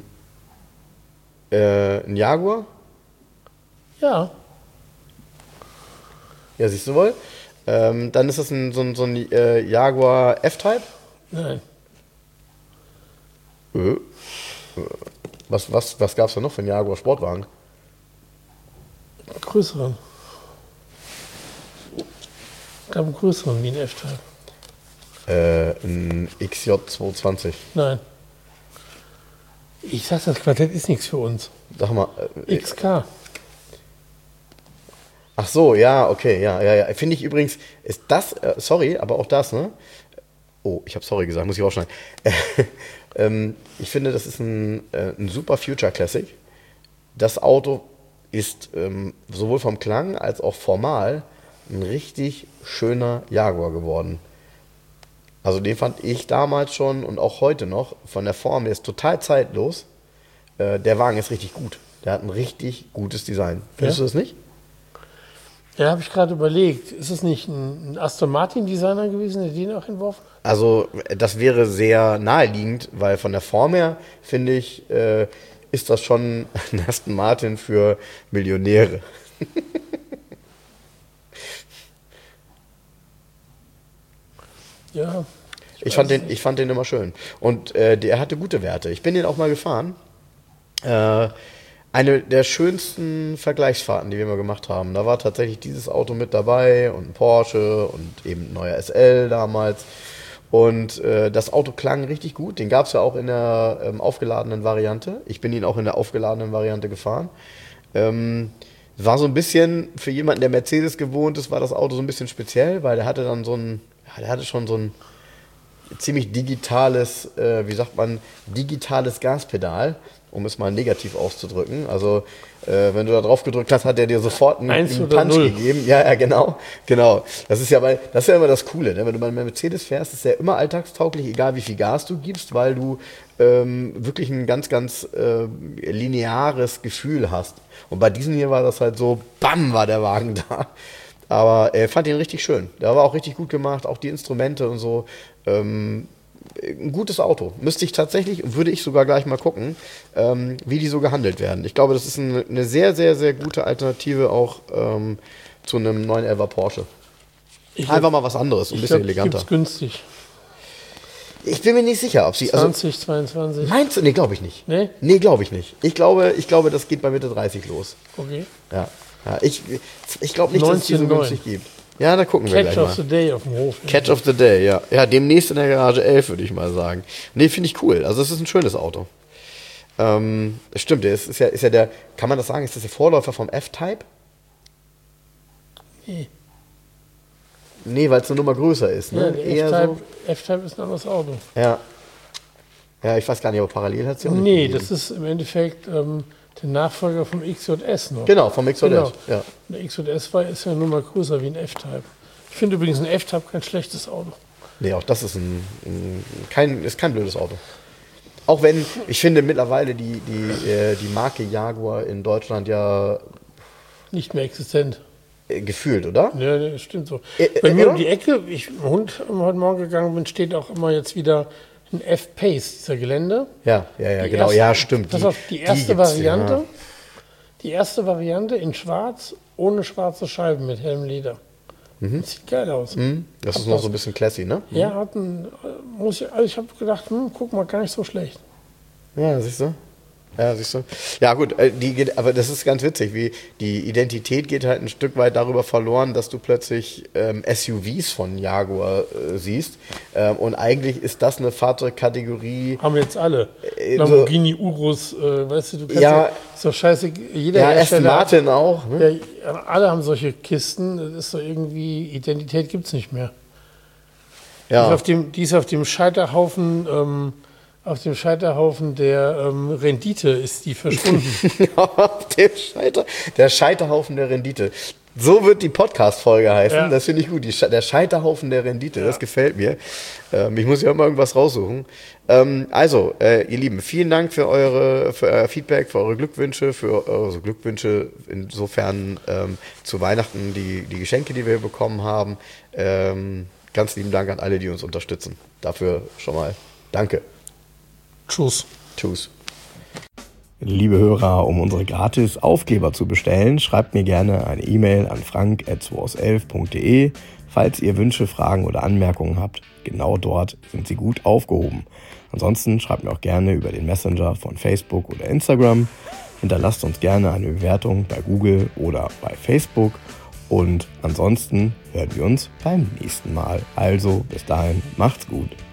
Speaker 2: Jaguar?
Speaker 3: Ja.
Speaker 2: Ja, siehst du wohl. Dann ist das so ein Jaguar F-Type?
Speaker 3: Nein.
Speaker 2: Was gab es da noch für einen Jaguar Sportwagen?
Speaker 3: Größeren. Gab einen größeren wie ein F-Type.
Speaker 2: Ein XJ220.
Speaker 3: Nein. Ich sag, das Quartett ist nichts für uns.
Speaker 2: Sag mal.
Speaker 3: XK.
Speaker 2: Ach so, ja, okay, ja. Finde ich übrigens, ist das, sorry, aber auch das, ne? Oh, ich habe sorry gesagt, muss ich auch schneiden. Ich finde, das ist ein super Future Classic. Das Auto ist sowohl vom Klang als auch formal ein richtig schöner Jaguar geworden. Also den fand ich damals schon und auch heute noch von der Form, der ist total zeitlos. Der Wagen ist richtig gut. Der hat ein richtig gutes Design. Findest du das nicht?
Speaker 3: Ja, habe ich gerade überlegt. Ist es nicht ein Aston Martin Designer gewesen, der den auch entworfen hat?
Speaker 2: Also das wäre sehr naheliegend, weil von der Form her, finde ich, ist das schon ein Aston Martin für Millionäre.
Speaker 3: Ja.
Speaker 2: Ich fand den immer schön. Und der hatte gute Werte. Ich bin den auch mal gefahren. Eine der schönsten Vergleichsfahrten, die wir mal gemacht haben. Da war tatsächlich dieses Auto mit dabei und ein Porsche und eben ein neuer SL damals. Und das Auto klang richtig gut. Den gab es ja auch in der aufgeladenen Variante. Ich bin ihn auch in der aufgeladenen Variante gefahren. War so ein bisschen, für jemanden, der Mercedes gewohnt ist, war das Auto so ein bisschen speziell, weil der hatte dann der hatte schon so ein ziemlich digitales, digitales Gaspedal, um es mal negativ auszudrücken. Also wenn du da drauf gedrückt hast, hat er dir sofort einen Punch gegeben. Ja, genau. Das ist ja immer das Coole, ne? Wenn du mal mit Mercedes fährst, ist ja immer alltagstauglich, egal wie viel Gas du gibst, weil du wirklich ein ganz, ganz lineares Gefühl hast. Und bei diesem hier war das halt so, bam, war der Wagen da. Aber fand ihn richtig schön. Der war auch richtig gut gemacht, auch die Instrumente und so. Ein gutes Auto. Müsste ich tatsächlich, würde ich sogar gleich mal gucken, wie die so gehandelt werden. Ich glaube, das ist eine sehr, sehr, sehr gute Alternative auch zu einem 911er Porsche. Einfach mal was anderes, ein bisschen eleganter.
Speaker 3: Gibt's günstig.
Speaker 2: Ich bin mir nicht sicher, ob sie...
Speaker 3: 2022.
Speaker 2: Meinst du? Nee, glaube ich nicht.
Speaker 3: Nee?
Speaker 2: Nee, glaube ich nicht. Ich glaube, das geht bei Mitte 30 los.
Speaker 3: Okay.
Speaker 2: Ja, ich glaube nicht, dass es die so günstig gibt. Ja, da gucken wir gleich mal.
Speaker 3: Catch of the Day auf dem Hof.
Speaker 2: Catch of the Day, ja. Ja, demnächst in der Garage 11, würde ich mal sagen. Nee, finde ich cool. Also es ist ein schönes Auto. Stimmt, der ist ja der, kann man das sagen, ist das der Vorläufer vom F-Type?
Speaker 3: Nee.
Speaker 2: Nee, weil es eine Nummer größer ist, ne?
Speaker 3: Ja, der F-Type ist ein anderes Auto.
Speaker 2: Ja. Ja, ich weiß gar nicht, aber parallel hat es ja auch nicht
Speaker 3: Nee,
Speaker 2: gegeben.
Speaker 3: das ist im Endeffekt der Nachfolger vom XJS noch.
Speaker 2: Genau, vom XJS.
Speaker 3: Genau.
Speaker 2: Ja.
Speaker 3: Der XJS ist ja eine Nummer größer wie ein F-Type. Ich finde übrigens ein F-Type kein schlechtes Auto.
Speaker 2: Nee, auch das ist kein blödes Auto. Auch wenn, ich finde mittlerweile die Marke Jaguar in Deutschland ja
Speaker 3: Nicht mehr existent.
Speaker 2: Gefühlt, oder?
Speaker 3: Ja, das stimmt so. Bei mir um die Ecke, ich mit dem Hund heute Morgen gegangen bin, steht auch immer jetzt wieder ein F-Pace, dieser Gelände.
Speaker 2: Ja, genau. Ja, stimmt.
Speaker 3: Pass auf, die erste Variante. Die erste Variante in schwarz, ohne schwarze Scheiben mit hellem Leder. Sieht geil aus.
Speaker 2: Das ist noch so ein bisschen classy, ne?
Speaker 3: Ja, ich habe gedacht, guck mal, gar nicht so schlecht.
Speaker 2: Ja, siehst du? Ja gut, aber das ist ganz witzig, wie die Identität geht halt ein Stück weit darüber verloren, dass du plötzlich SUVs von Jaguar siehst. Und eigentlich ist das eine Fahrzeugkategorie.
Speaker 3: Haben jetzt alle. Lamborghini, Urus, weißt du kannst ist doch scheiße. Jeder
Speaker 2: Aston Martin auch. Ne?
Speaker 3: Ja, alle haben solche Kisten. Das ist doch irgendwie, Identität gibt es nicht mehr. Ja. Die ist auf dem Scheiterhaufen. Auf dem Scheiterhaufen der Rendite ist die verschwunden.
Speaker 2: Auf dem der Scheiterhaufen der Rendite. So wird die Podcast-Folge heißen. Ja. Das finde ich gut. Der Scheiterhaufen der Rendite. Ja. Das gefällt mir. Ich muss ja mal irgendwas raussuchen. Ihr Lieben, vielen Dank für euer Feedback, für eure Glückwünsche, insofern zu Weihnachten die Geschenke, die wir bekommen haben. Ganz lieben Dank an alle, die uns unterstützen. Dafür schon mal danke.
Speaker 3: Tschüss.
Speaker 1: Liebe Hörer, um unsere gratis Aufkleber zu bestellen, schreibt mir gerne eine E-Mail an frank@2aus11.de. Falls ihr Wünsche, Fragen oder Anmerkungen habt, genau dort sind sie gut aufgehoben. Ansonsten schreibt mir auch gerne über den Messenger von Facebook oder Instagram. Hinterlasst uns gerne eine Bewertung bei Google oder bei Facebook. Und ansonsten hören wir uns beim nächsten Mal. Also bis dahin, macht's gut.